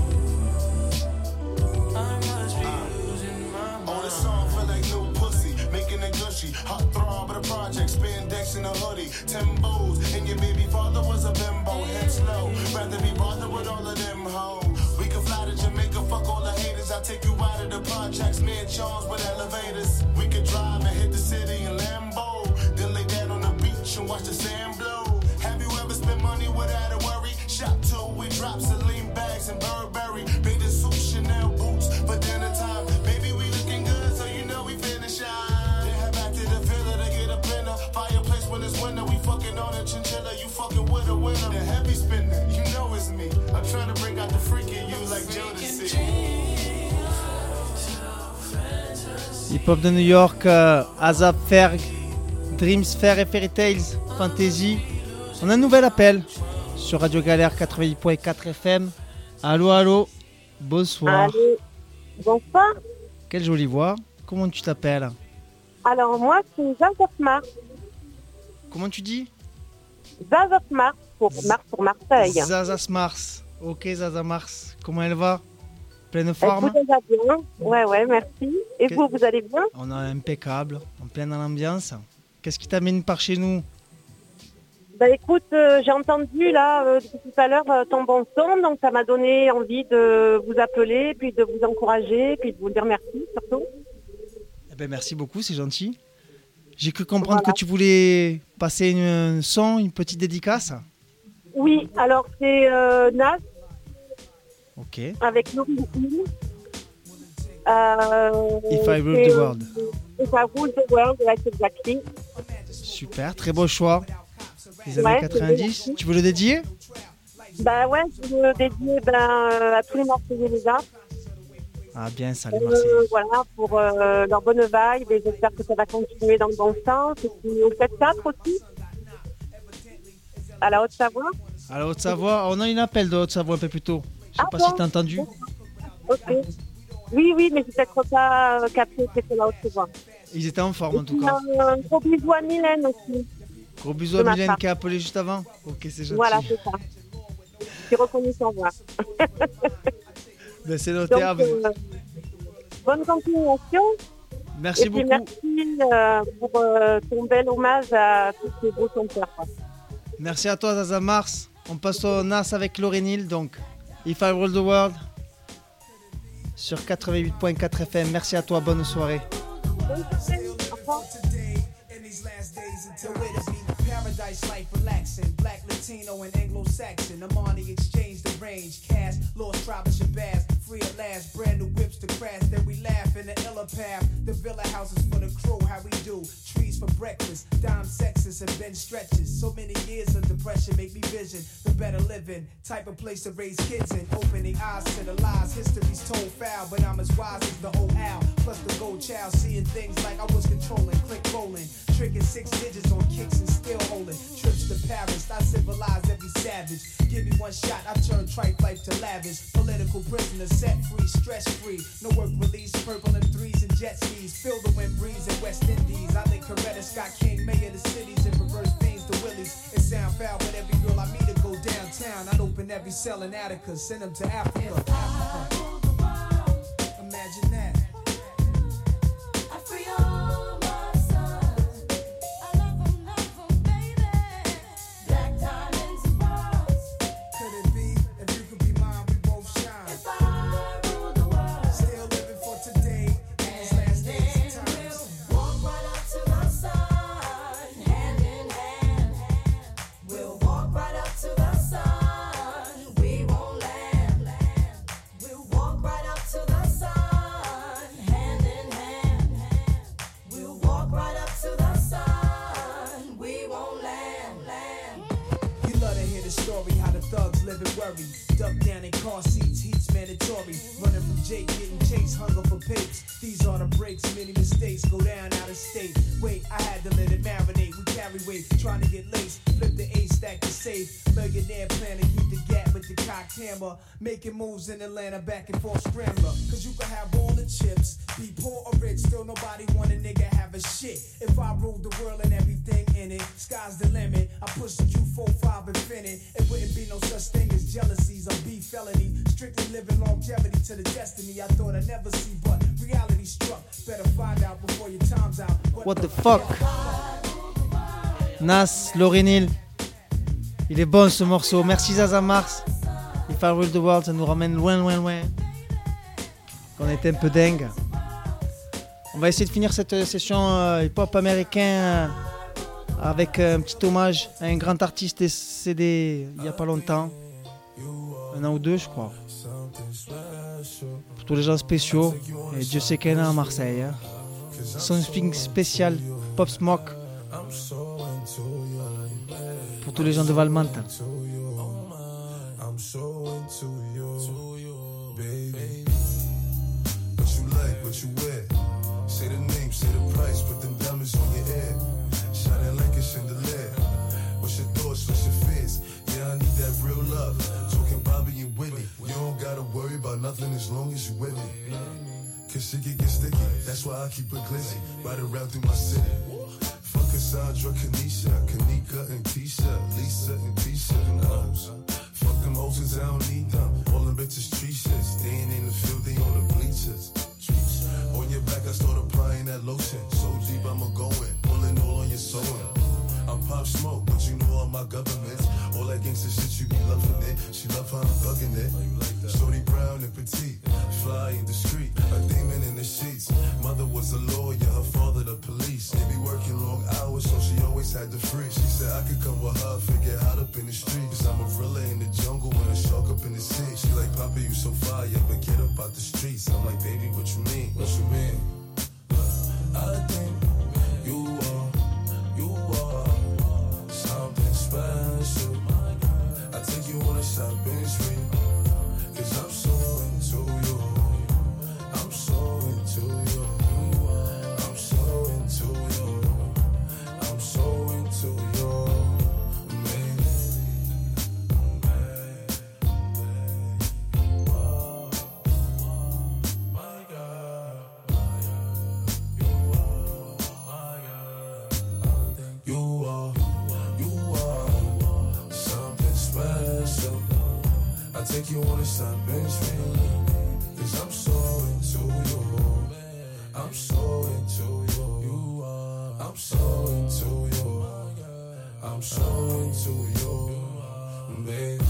L: I must be losing my mind.
K: On a song feel like new pussy, making it gushy. Hot throb of the project, spandex in a hoodie. Timbos, and your baby father was a bimbo. Head slow, rather be bothered with all of them hoes. We can fly to Jamaica, fuck all the haters. I'll take you out of the projects, me and Charles with elevators. We could drive and hit the city in Lambo. Then lay down on the beach and watch the sand blow. Have you ever spent money without a worry? Shop till we drop Celine bags and Burberry. Bathing suit, Chanel boots for dinner time. Baby, we looking good, so you know we finna shine. Then head back to the villa to get a dinner. Fireplace when it's winter, we fucking on a chinchilla. You fucking with a winner. The heavy spinner, you know it's me. I'm trying to bring out the freak in you like Jodeci.
B: Hip-hop de New York, euh, Azap Ferg, Dreams Fair et Fairy Tales, Fantasy. On a un nouvel appel sur Radio Galère quatre-vingt-huit point quatre F M. Allô, allô, bonsoir.
H: Allô, bonsoir.
B: Quelle jolie voix. Comment tu t'appelles?
H: Alors moi, c'est Zaza Smart.
B: Comment tu dis?
H: Zaza Smart pour Mars pour Marseille.
B: Zaza Mars. Ok, Zaza Mars. Comment elle va? Pleine forme?
H: Écoute, elle va bien. Ouais, ouais, merci. Et
B: Que-
H: vous, vous allez bien?
B: On est impeccable, en pleine l'ambiance. Qu'est-ce qui t'amène par chez nous?
H: Bah écoute, euh, j'ai entendu là euh, depuis tout à l'heure euh, ton bon son, donc ça m'a donné envie de vous appeler, puis de vous encourager, puis de vous dire merci surtout.
B: Eh ben, merci beaucoup, c'est gentil. J'ai cru comprendre que tu voulais passer une, un son, une petite dédicace.
H: Oui, alors c'est euh, Nas
B: Ok.
H: avec Laurie Hill. Euh,
B: If I Rule
H: c'est,
B: the World.
H: euh, If I Rule the World, right, exactly.
B: Super, très beau choix. Les années
H: Ouais,
B: quatre-vingt-dix.
H: c'est
B: Tu veux le dédier?
H: Bah ouais, je veux dédier ben, euh, à tous les Marseillais déjà.
B: Ah bien, ça, les
H: Euh,
B: Marseillais.
H: voilà, pour euh, leur bonne vibe, et j'espère que ça va continuer dans le bon sens. Et puis au sept quatre aussi, à la Haute-Savoie.
B: À la Haute-Savoie, on a une appel de Haute-Savoie un peu plus tôt. Je sais
H: Ah
B: pas
H: bon
B: si t'as entendu.
H: Ok. Oui, oui, mais j'ai peut-être pas euh, capté que c'était la Haute-Savoie.
B: Ils étaient en forme en tout
H: Et
B: cas.
H: puis, un gros bisou à Mylène aussi.
B: Gros bisous
H: de
B: à
H: ma
B: Mylène
H: part.
B: qui a appelé juste avant. Ok, c'est gentil.
H: Voilà, c'est ça. J'ai reconnu sans voix.
B: Ben, c'est noté.
H: Donc,
B: Ah, ben,
H: euh, bonne continuation.
B: merci
H: et puis
B: beaucoup.
H: merci euh, pour euh, ton bel hommage à tous ces beaux chanteurs. quoi.
B: Merci à toi, Zaza Mars. On passe au Nas avec Lauren Hill, donc If I Rule the World sur quatre-vingt-huit point quatre F M. Merci à toi, bonne soirée.
M: Paradise life relaxing, black, Latino, and Anglo-Saxon. Amani exchanged the range, cash, lost tribe of Shabazz. free at last. Brand new whips to crash, then we laugh in the illa path. The villa houses for the crew, how we do. Trees for breakfast, dime sexes and bench stretches. So many years of depression make me vision the better living. Type of place to raise kids in. Opening eyes to the lies, history's told foul. But I'm as wise as the old owl. Plus the gold child, seeing things like I was controlling. Click rolling, tricking six digits on kicks and still holding. Trips to Paris, I civilize every savage. Give me one shot, I turn trite life to lavish. Political prisoner, set free, stress free. No work release, purple and threes and jet skis. Feel the wind breeze in West Indies. I think Coretta Scott King, mayor of the cities, and reverse beans to Willies. It sound foul, but every girl I meet to go downtown. I'd open every cell in Attica, send them to Africa. Africa. Imagine that.
F: I free all my sons. I love 'em, love 'em, baby. Black diamonds and pearls.
M: Could it be, if you could be mine, we both shine.
F: If I rule the world,
M: Still living for today, in these last days and times.
F: walk right up to the sun, hand in hand. We'll walk right up to the sun. We won't land. We'll walk right up to the sun, hand in hand. We'll walk right up to the sun. We won't land. land.
M: You love to hear the story, how the thugs live and worry. Duck down in car seats, heat's mandatory. Running from Jake, getting chased, hunger for pigs. These are the breaks, many mistakes go down out of state. Wait, I had to let it marinate. We carry weight, trying to get laced. Flip the A stack to safe. Millionaire plan to keep the gap with the cocked hammer. Making moves in Atlanta, back and forth scrambler. Cause you can have all the chips, be poor or rich, still nobody want a nigga have a shit. If I ruled the world and everything in it, sky's the limit. I push the Q forty-five infinite. It wouldn't be no such thing as jealousies or beef felony. Strictly living longevity to the destiny I thought I'd never see, but reality struck. Better find out before your time's out.
B: What the fuck? Nas, Lauryn Hill. Il est bon ce morceau. Merci Zaza Mars. If I Rule the World, ça nous ramène loin, loin, loin. On était un peu dingue. On va essayer de finir cette session euh, hip-hop américain euh, avec euh, un petit hommage à un grand artiste décédé il y a pas longtemps. Un an ou deux, je crois. Pour tous les gens spéciaux. Et Dieu sait qu'il y en a à Marseille. Hein. Something spécial, Pop Smoke. Pour tous les gens de Valmante.
N: I'm so into you, baby. What you like, what you wear? Say the name, say the price, put them diamonds on your head. Shining like a chandelier. What's your thoughts, what's your fears? Yeah, I need that real love. Talking Bobby and Whitney. You don't gotta worry about nothing as long as you with me. Cause shit can get sticky, that's why I keep it glizzy. Ride around through my city. Fuck Cassandra, Kanisha, Kanika and Tisha, Lisa and Tisha and hoes. Fuck them hoes, I don't need them. All them bitches tree shits. They ain't in the field, they on the bleachers. On your back, I start applying that lotion. So deep, I'ma go in. Pulling all on your soul. I'm Pop Smoke, but you know all my governments. All that gangsta shit, you be loving it. She love how I'm thugging it. Shorty brown and petite, fly and discreet. A demon in the sheets. Mother was a lawyer, her father the police. They be working long hours, so she always had the free. She said I could come with her, figure hot up in the streets. I'm a gorilla in the jungle and a shark up in the sea. She like, Papa, you so fire, but get up out the streets. I'm like, baby, what you mean? What you mean? I think you are, you are something special. I take you on a shopping spree. Cause I'm so into you. I'm so into you. I'm so into you. I'm so into you. Baby. My God. You are, you are something special. I take you on a shopping spree. Cause I'm so into you. I'm so into you. You are. I'm so into you. I'm so into you, baby.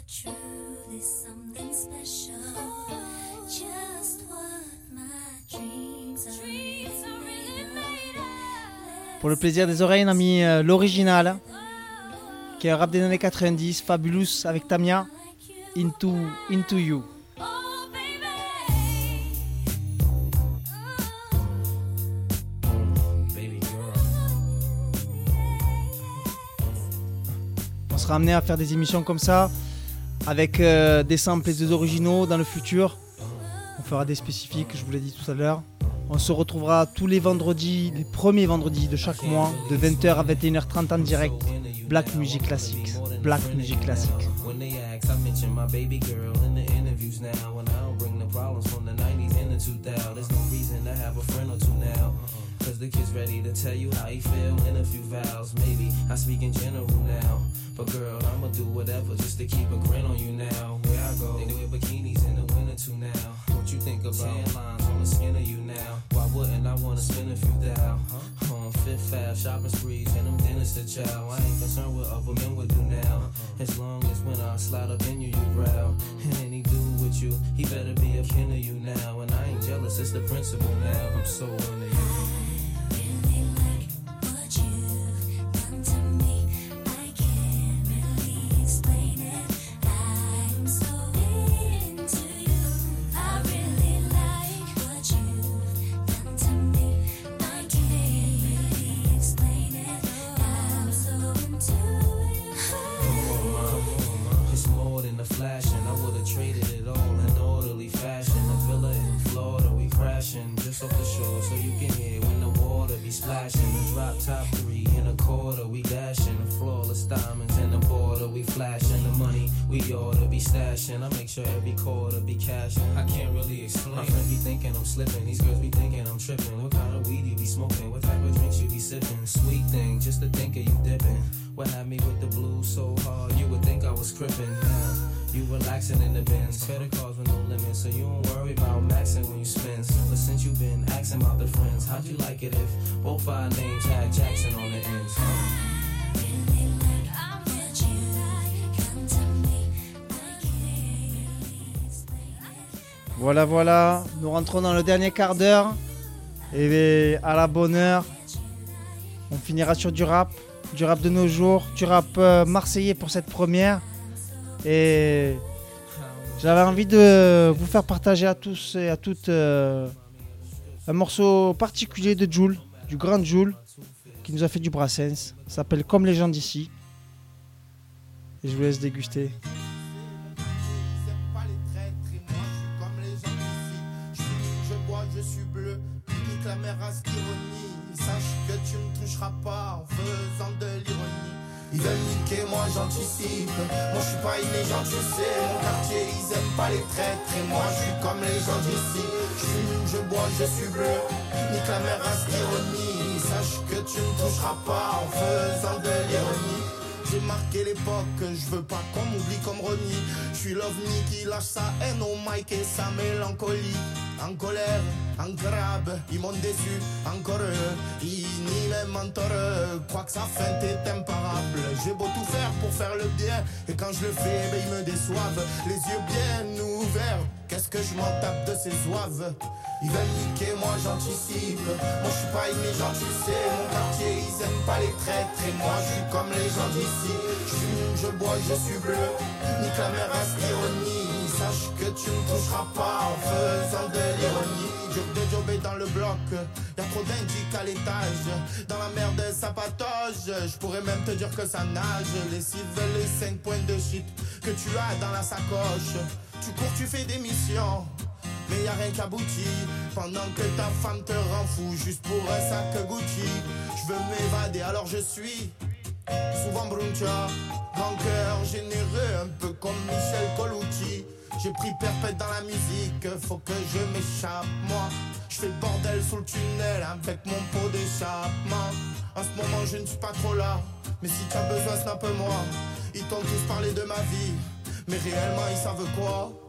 F: truly something special. Just what my dreams are really made of.
B: Pour le plaisir des oreilles, on a mis euh, l'original, qui est un rap des années quatre-vingt-dix, Fabulous avec Tamia, Into, Into You. On sera amené à faire des émissions comme ça, avec euh, des samples et des originaux dans le futur. On fera des spécifiques, je vous l'ai dit tout à l'heure. On se retrouvera tous les vendredis, les premiers vendredis de chaque mois, de vingt heures à vingt et une heures trente en direct. Black Music Classics. Black Music Classics.
O: When they ask, I mention my baby girl in the interviews now. And I don't bring the problems from the nineties and the two thousands. There's no reason to have a friend or two now. Cause the kid's ready to tell you how he feel in a few vows. Maybe I speak in general now. But girl, I'ma do whatever just to keep a grin on you now. Where I go, they wear bikinis in the winter too now. What you think about tan lines on the skin of you now? Why wouldn't I wanna spend a few thou? On Fifth Ave, shopping sprees, and them dinners to chow. I ain't concerned what other men would do now. As long as when I slide up in you, you growl. And any dude with you, he better be a kin of you now. And I ain't jealous, it's the principle now. I'm so into you. I make sure every quarter be cashing. I can't really explain. My friends be thinking I'm slipping. These girls be thinking I'm tripping. What kind of weed you be smoking? What type of drinks you be sipping? Sweet thing, just to think of you dipping. What had me with the blues so hard? You would think I was crippin'. Now you relaxing in the bins. Credit cards with no limits, so you don't worry about maxing when you spend. But since you been asking about the friends, how'd you like it if both our names had Jackson on the ends?
B: Voilà, voilà, nous rentrons dans le dernier quart d'heure. Et à la bonne heure, on finira sur du rap, du rap de nos jours, du rap euh, marseillais pour cette première. Et j'avais envie de vous faire partager à tous et à toutes euh, un morceau particulier de Jul, du grand Jul, qui nous a fait du Brassens. Ça s'appelle Comme les gens d'ici. Et je vous laisse déguster.
P: La mer rase d'ironie, sache que tu ne toucheras pas en faisant de l'ironie. Ils veulent niquer, moi j'anticipe. Moi je suis pas une légende, tu sais. Mon quartier, ils aiment pas les traîtres. Et moi je suis comme les gens d'ici. Je fume, je bois, je suis bleu. Nique la mer rase d'ironie. Sache que tu ne toucheras pas en faisant de l'ironie. J'ai marqué l'époque, je veux pas qu'on m'oublie comme Ronnie. Je suis l'ovni qui lâche sa haine au mic et sa mélancolie. En colère, en grave, ils m'ont déçu, encore eux. Ils nient les menteurs, croient que sa feinte est imparable. J'ai beau tout faire pour faire le bien, et quand je le fais, ben ils me déçoivent. Les yeux bien ouverts, qu'est-ce que je m'en tape de ces zouaves. Ils veulent niquer, moi j'anticipe. Moi je suis pas une légende, tu sais. Mon quartier, ils aiment pas les traîtres. Et moi je suis comme les gens d'ici. Je fume, je bois, je suis bleu. Nique la mer reste ironie. Sache que tu ne toucheras pas en faisant de l'ironie. Job de jobber dans le bloc. Y'a trop d'indiques à l'étage. Dans la merde ça patauge. Je pourrais même te dire que ça nage. Les cives, les cinq points de shit que tu as dans la sacoche. Tu cours, tu fais des missions, mais y'a rien qu'abouti. Pendant que ta femme te rend fou juste pour un sac Gucci. Je veux m'évader alors je suis souvent Bruncha. Grand cœur généreux, un peu comme Michel Colucci. J'ai pris perpète dans la musique, faut que je m'échappe moi. Je fais le bordel sous le tunnel avec mon pot d'échappement. En ce moment je ne suis pas trop là, mais si tu as besoin snap moi. Ils t'ont tous parlé de ma vie, mais réellement ils savent quoi?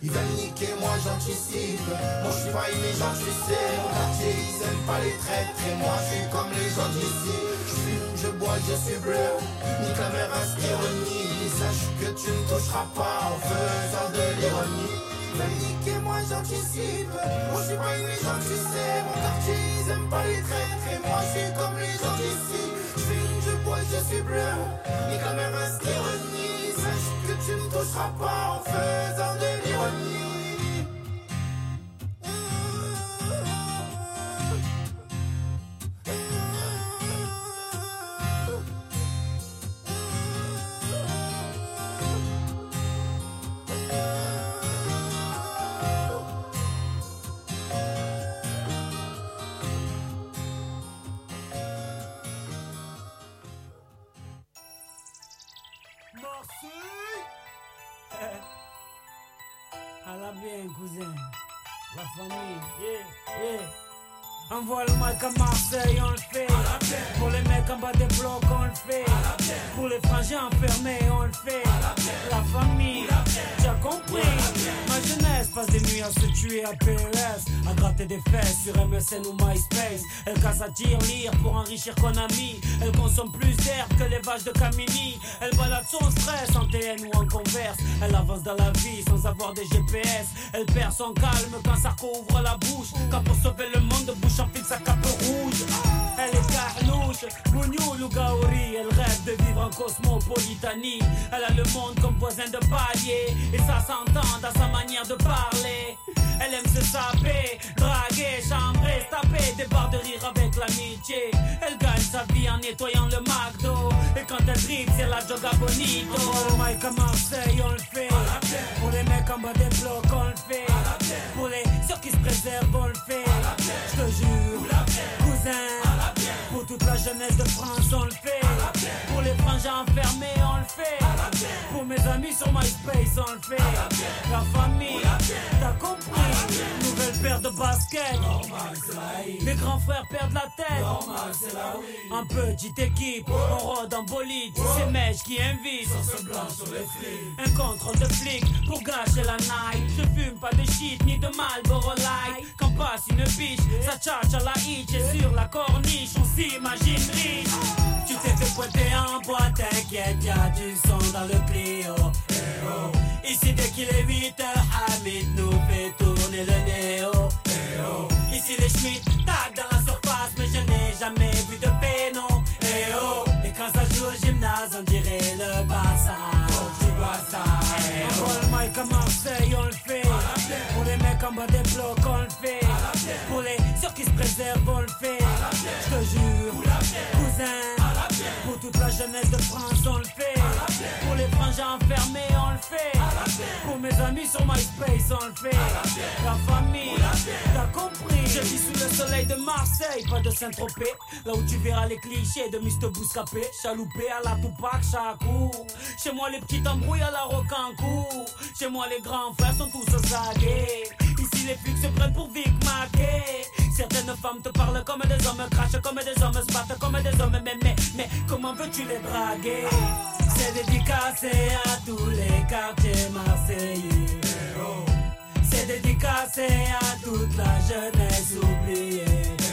P: Ils veulent niquer, moi j'anticipe. Moi je suis pas aimé, genre tu sais. Mon quartier ils aiment pas les traîtres. Et moi je suis comme les gens d'ici. Je fume, je bois, je suis bleu. Nique la mer à cette ironie. Sache que tu ne toucheras pas en faisant de l'ironie. Ils veulent niquer, moi j'anticipe. Moi je suis pas aimé, genre tu sais. Mon quartier ils aiment pas les traîtres. Et moi je suis comme les gens d'ici. Je fume, je bois, je suis bleu. Nique la mer à cette ironie. Sache que tu ne toucheras pas en faisant de l'ironie.
I: À la bien, cousin. La famille, yeah, yeah. Envoie le mic à Marseille, on le fait. Pour les mecs en bas des blocs, on le fait. Pour les frangins enfermés, on le fait. La famille, tu as compris. Ma jeunesse passe des nuits à se tuer à P L S, à gratter des fesses sur M S N ou MySpace. Elle casse à tir, lire pour enrichir Konami. Elle consomme plus d'herbe que les vaches de Camini. Elle balade son stress en T N ou en Converse. Elle avance dans la vie sans avoir des G P S. Elle perd son calme quand Sarko ouvre la bouche. Quand pour sauver le monde, bouche enfile sa cape rouge. Elle est carlouche, bougnoul ou gaori. Elle rêve de vivre en cosmopolitanie. Elle a le monde comme voisin de palier. Et ça s'entend dans sa manière de parler. Elle aime se saper, draguer, chambrer, se taper des barres de rire avec l'amitié. Elle gagne sa vie en nettoyant le McDo. Et quand elle drip, c'est la joga bonito. Pour le mic à Marseille, on le fait. Pour les mecs en bas des blocs, on le fait. Pour les ceux qui se préservent, on le fait. Je te jure, cousin. Pour toute la jeunesse de France, on le fait. Pour les frangins enfermés, on le fait. Pour mes amis sur MySpace, on le fait. La famille, t'as compris. Nouvelle paire de baskets. Les grands frères perdent la tête. En petite équipe, on rôde en bolide. C'est Mèche qui invite. Un contrôle de flic pour gâcher la night. Je fume pas de shit ni de Marlboro Light. Quand passe une biche, ça charge à la hitch. Et sur la corniche, on s'imagine riche. Tu t'es fait pointer en boîte, t'inquiète, y'a du son dans le Clio. Eh oh. Ici dès qu'il est huit heures, Hamid nous fait tourner le néo. Eh oh. Ici les Schmitt taguent dans la surface, mais je n'ai jamais vu de pénon. Eh oh. Et quand ça joue au gymnase, on dirait le Barça. Oh, tu vois ça. Eh oh. On voit le mic à Marseille, on le fait. Pour les mecs en bas des blocs, on le fait. Pour les ceux qui se préservent, on le fait. Je te jure, cousin. Pour toute la jeunesse de France, on le fait. Pour les frangins enfermés, on le fait. Pour mes amis sur MySpace, on le fait. La famille, t'as compris. Je vis sous le soleil de Marseille, pas de Saint-Tropez. Là où tu verras les clichés de mister Bouscapé. Chaloupé à la Tupac, Chakou. Chez moi les petites embrouilles à la Rocancourt. Chez moi les grands frères sont tous zagués. Ici les flics se prennent pour Vic Mackey. Certaines femmes te parlent comme des hommes, crachent comme des hommes, se battent comme des hommes. Mais, mais, mais, comment veux-tu les draguer? C'est dédicacé à tous les quartiers marseillais. C'est dédicacé à toute la jeunesse oubliée.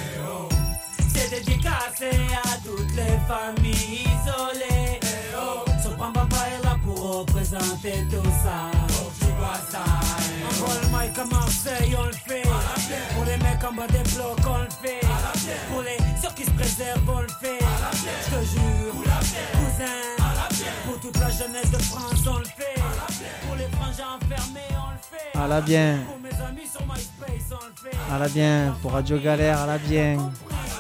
I: C'est dédicacé à toutes les familles isolées. Sopran Baba est là pour représenter tout ça. Tu vois ça. On voit le mic à Marseille, on le fait. Pour les mecs en bas des blocs, on le fait. Pour les ceux qui se préservent, on le fait. Je te jure, cousin. Pour toute la jeunesse de France, on le fait. Pour les frangins enfermés, on le fait.
B: À la bien.
I: Pour mes amis sur MySpace, on le fait.
B: À la bien. Pour Radio Galère, à la bien.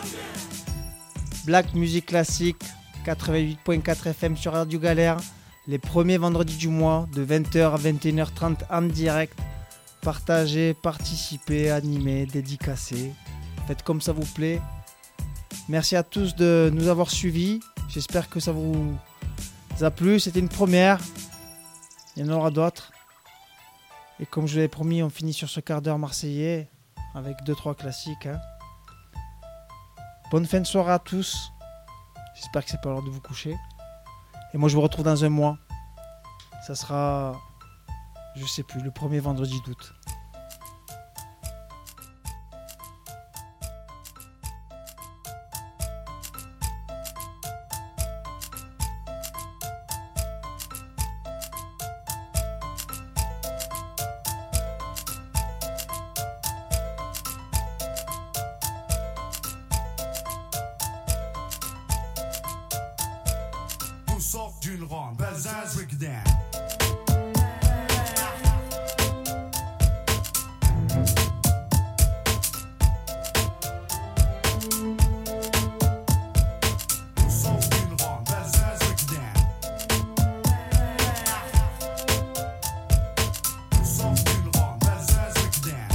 B: Black Music Classique, quatre-vingt-huit point quatre F M sur Radio Galère. Les premiers vendredis du mois, de vingt heures à vingt et une heures trente en direct. Partagez, participez, animez, dédicacez. Faites comme ça vous plaît. Merci à tous de nous avoir suivis. J'espère que ça vous a plu. C'était une première. Il y en aura d'autres. Et comme je l'avais promis, on finit sur ce quart d'heure marseillais avec deux trois classiques. Hein. Bonne fin de soirée à tous. J'espère que c'est pas l'heure de vous coucher. Et moi je vous retrouve dans un mois. Ça sera Je sais plus, le premier vendredi d'août.
J: Nous sort d'une ronde, Belzins, Rickdown. Nous sort d'une ronde, Belzins, Rickdown. Nous sort d'une ronde, Belzins, Rickdown.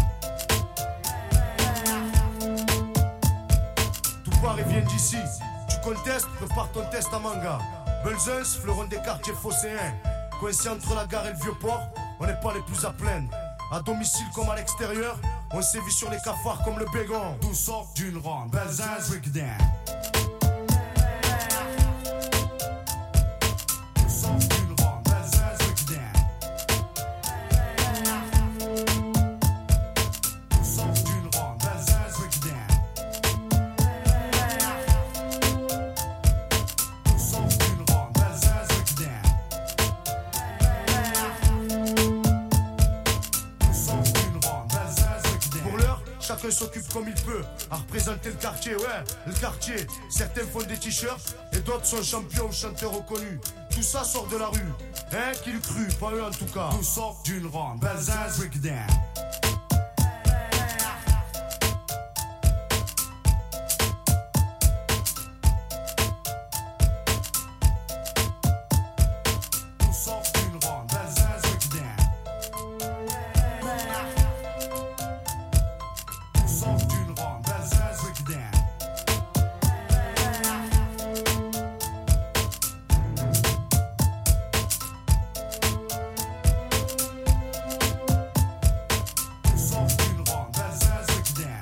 J: Tout Paris vient d'ici. Tu contestes, prépare ton test à manga. Belzins, fleuron des quartiers phocéens. Coincé entre la gare et le vieux port, on n'est pas les plus à plaindre. À domicile comme à l'extérieur, on sévit sur les cafards comme le bégon. D'où sort d'une ronde, Belzins, Rickdown. D'où sort d'une ronde, Belzins, Rickdown. D'où sort d'une ronde, Belzins, Rickdown. D'où sort d'une ronde, Belzins, Rickdown. D'où sort d'une ronde, Belzins, Rickdown. Pour l'heure, chacun s'occupe comme il peut à représenter le quartier, ouais, le quartier. Certains font des t-shirts et d'autres sont champions ou chanteurs reconnus. Tout ça sort de la rue, hein, qui le cru, pas eux en tout cas. Tout sort d'une ronde, Belzins, Rickdown. Tout sort d'une ronde, Belzins, Rickdown. Tout sort d'une ronde, Belzins, Rickdown. Tout sort d'une ronde, Belzins, Rickdown.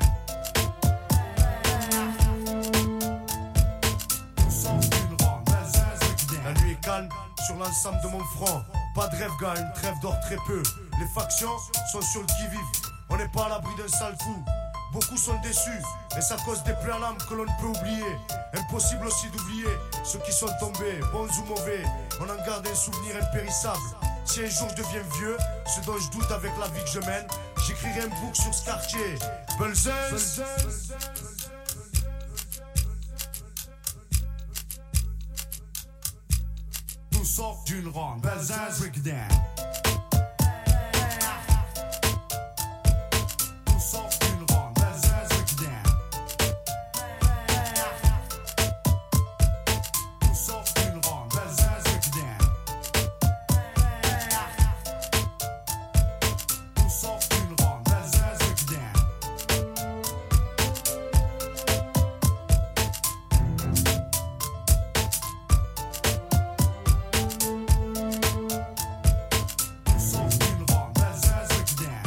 J: Tout sort d'une ronde, Belzins, Rickdown. La nuit est calme sur l'ensemble de mon front. Pas de rêve, gars, une trêve d'or très peu. Les factions sont sur le qui-vive. On n'est pas à l'abri d'un sale coup. Beaucoup sont déçus, et ça cause des plaies à l'âme que l'on ne peut oublier. Impossible aussi d'oublier ceux qui sont tombés, bons ou mauvais. On en garde un souvenir impérissable. Si un jour je deviens vieux, ce dont je doute avec la vie que je mène, j'écrirai un book sur ce quartier. Belzins. Nous sort d'une ronde, Belzins, Rickdown. Nous sort d'une ronde, Belzins, Rickdown. Nous sort d'une ronde, Belzins, Rickdown. Nous sort d'une ronde, Belzins, Rickdown. Nous sort d'une ronde, Belzins, Rickdown.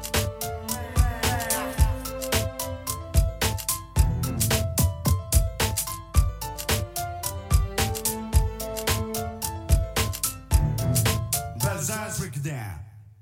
J: Belzins, Rickdown.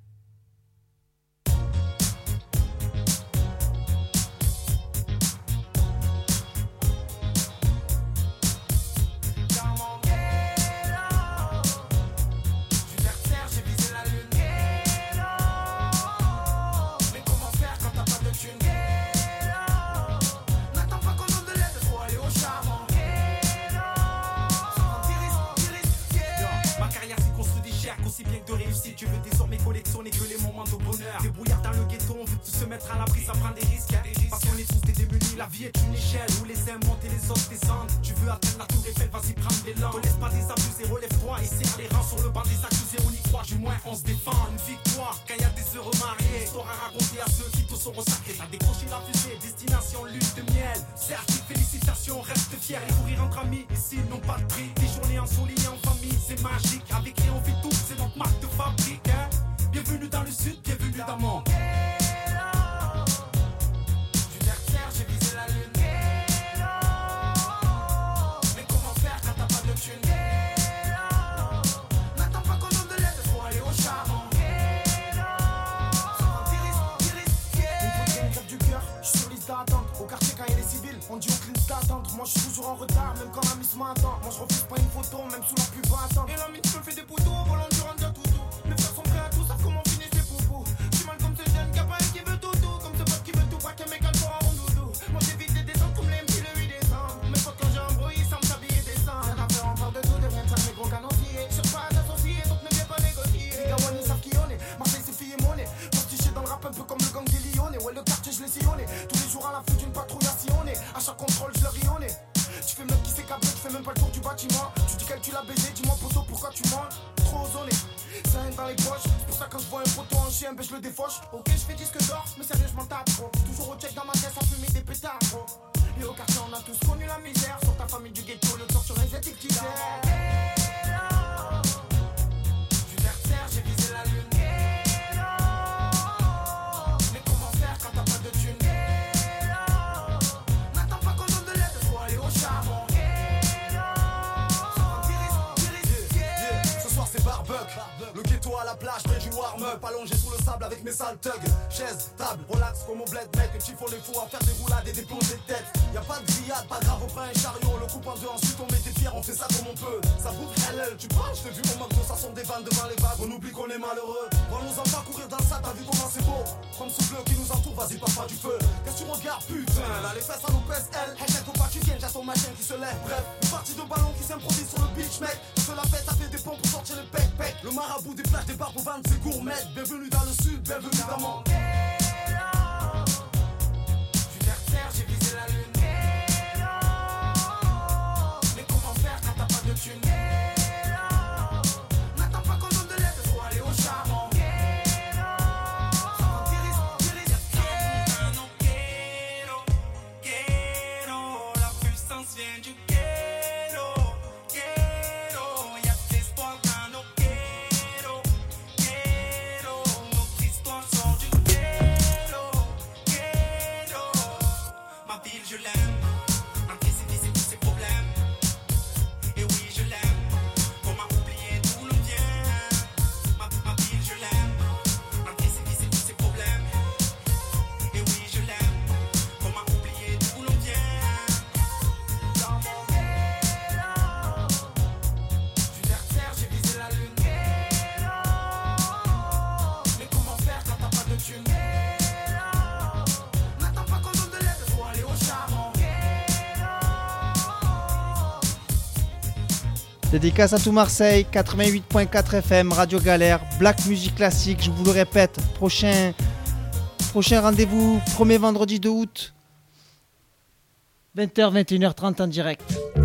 I: Dans mon ghetto, du terre-terre, j'ai visé la lune. Ghetto, mais comment faire quand t'as pas de thune? Ghetto, n'attends pas qu'on donne de l'aide, faut aller au charbon. Ghetto, tiris, tiris, yeah. Ma carrière s'est construite des chers, aussi bien que de réussite. Je veux désormais collectionner que les moments de bonheur. Débrouillard dans le ghetto, on veut tous se mettre à l'abri, ça prend des risques, hein. Parce qu'on est tous des démunis, la vie est une échelle où les uns montent et les autres descendent. Tu veux atteindre la tour Eiffel, vas-y prends l'élan. Te laisse pas désabusés, relève-toi et serre les rangs sur le banc des accusés. On y croit, du moins on se défend. Une victoire quand y a des heureux mariés. Histoire à raconter à ceux qui te sont consacrés. T'as décroché la fusée, destination lune de miel. Certes, félicitations, reste fier et courir entre amis. Ici, non pas de prix. Des journées ensoleillées en famille, c'est magique. Avec rien, on vit tout, c'est notre marque de fabrique, hein. Bienvenue dans le sud, bienvenue dans mon ghetto. Du terre-terre, j'ai visé la lune. Ghetto, mais comment faire quand t'as pas de thune? Ghetto, n'attends pas qu'on donne de l'aide, faut aller au charbon. Ghetto,
P: On dit aucune d'attendre, moi je suis toujours en retard, même quand la miss m'attend. Moi je refuse pas une photo, même sous la pub attendre. Et la miss me fait des poteaux, au volant du Randa Toutou. Mes frères sont prêts à tout, savent comment finir ses poupous. J'suis mal comme ce jeune gamin qui veut tout, tout. Comme ce pote qui veut tout, pas qu'un mec à le fort à rondoudou. Moi j'évite les descentes comme les M C le huit décembre. Mes potes quand j'ai un bruit, ils savent s'habiller décent. Rien à faire, on parle de tout, de rien de ça, mes gros canonciers. J'suis pas associé, donc ne viens pas négocier. Les gars, ils savent qui on est, Marseille c'est fille et monnaie. Postiché dans le rap un peu comme le gang des Lyonnais. Ouais, le quartier je l'ai sillonné. Tous les jours à la foule d'une patrouille à sillonner. À chaque contrôle je leur rionne. Tu fais mec qui s'est câblé, tu fais même pas le tour du bâtiment. Tu dis qu'elle tu l'as baisé, dis-moi poteau pourquoi tu mens. Trop zoné, ça rien dans les poches. C'est pour ça que quand je vois un poteau en chien, ben je le défauche. Ok je fais disque d'or, mais sérieux je m'en tape trop. Toujours au check dans ma tête à fumer des pétards gros. Et au quartier on a tous connu la misère. Sur ta famille du ghetto, le tour sur les éthiques qui sert. Du terre-terre, j'ai visé la lune. Mais comment faire quand t'as pas de thune?
J: Le ghetto à la plage, près du warm-up, allongé sous le sable avec mes sales thugs. Chaise, table, relax comme au bled, mec. Les petits font les fous à faire des roulades et des plongées de tête. Y'a pas de grillade, pas grave, on prend un chariot, le coupe en deux, ensuite on met des pierres, on fait ça comme on peut. Ça bouffe halal, tu parles, je t'ai vu au McDo, ça sent des vannes devant les vagues, on oublie qu'on est malheureux. On nous en pas courir dans le sac, t'as vu comment c'est beau. Comme ce bleu qui nous entoure, vas-y, passe pas du feu. Qu'est-ce que tu regardes, putain? Là, les fesses, ça nous pèse, elle. Elle faut pas que tu viennes, j'ai ton machin qui se lève. Bref, une partie de ballon qui s'improvise sur le beach, mec. Je la fête, ça fait des pompes pour sortir les pec pec. Le marabout des plages, des bars pour vendre ses gourmettes. Bienvenue dans le sud, bienvenue dans mon.
P: Du terre-terre, j'ai visé la lune. Mais comment faire quand t'as pas de thune? N'attends pas qu'on donne de l'aide, faut aller au charbon.
C: La puissance vient du ghetto, ghetto. Y'a de l'espoir dans nos ghettos, ghetto. Notre histoire sort du ghetto, ghetto. Ma ville je l'aime, encaisser c'est tous ses problèmes. Et oui je l'aime, comment oublier d'où l'on vient. Ma, ma ville je l'aime, encaisser c'est tous ses problèmes. Et oui je l'aime, comment oublier d'où l'on vient.
P: Dans mon ghetto, du terre-terre, j'ai visé la lune. Mais comment faire quand t'as pas de thune? N'attends pas qu'on donne de l'aide, faut aller au charbon.
B: Dédicace à tout Marseille, quatre-vingt-huit point quatre F M, Radio Galère, Black Music Classique, je vous le répète, prochain, prochain rendez-vous, premier vendredi de août, vingt heures, vingt et une heures trente en direct.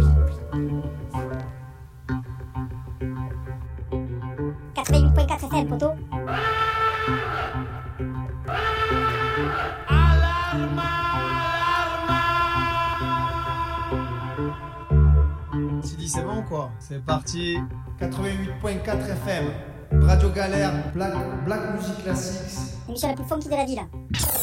A: quatre-vingt-huit point quatre F M, poto.
B: Si dit c'est bon quoi? C'est parti. quatre-vingt-huit point quatre F M, Radio Galère, Black, Black Music Classics.
A: L'émission la plus funky de la ville.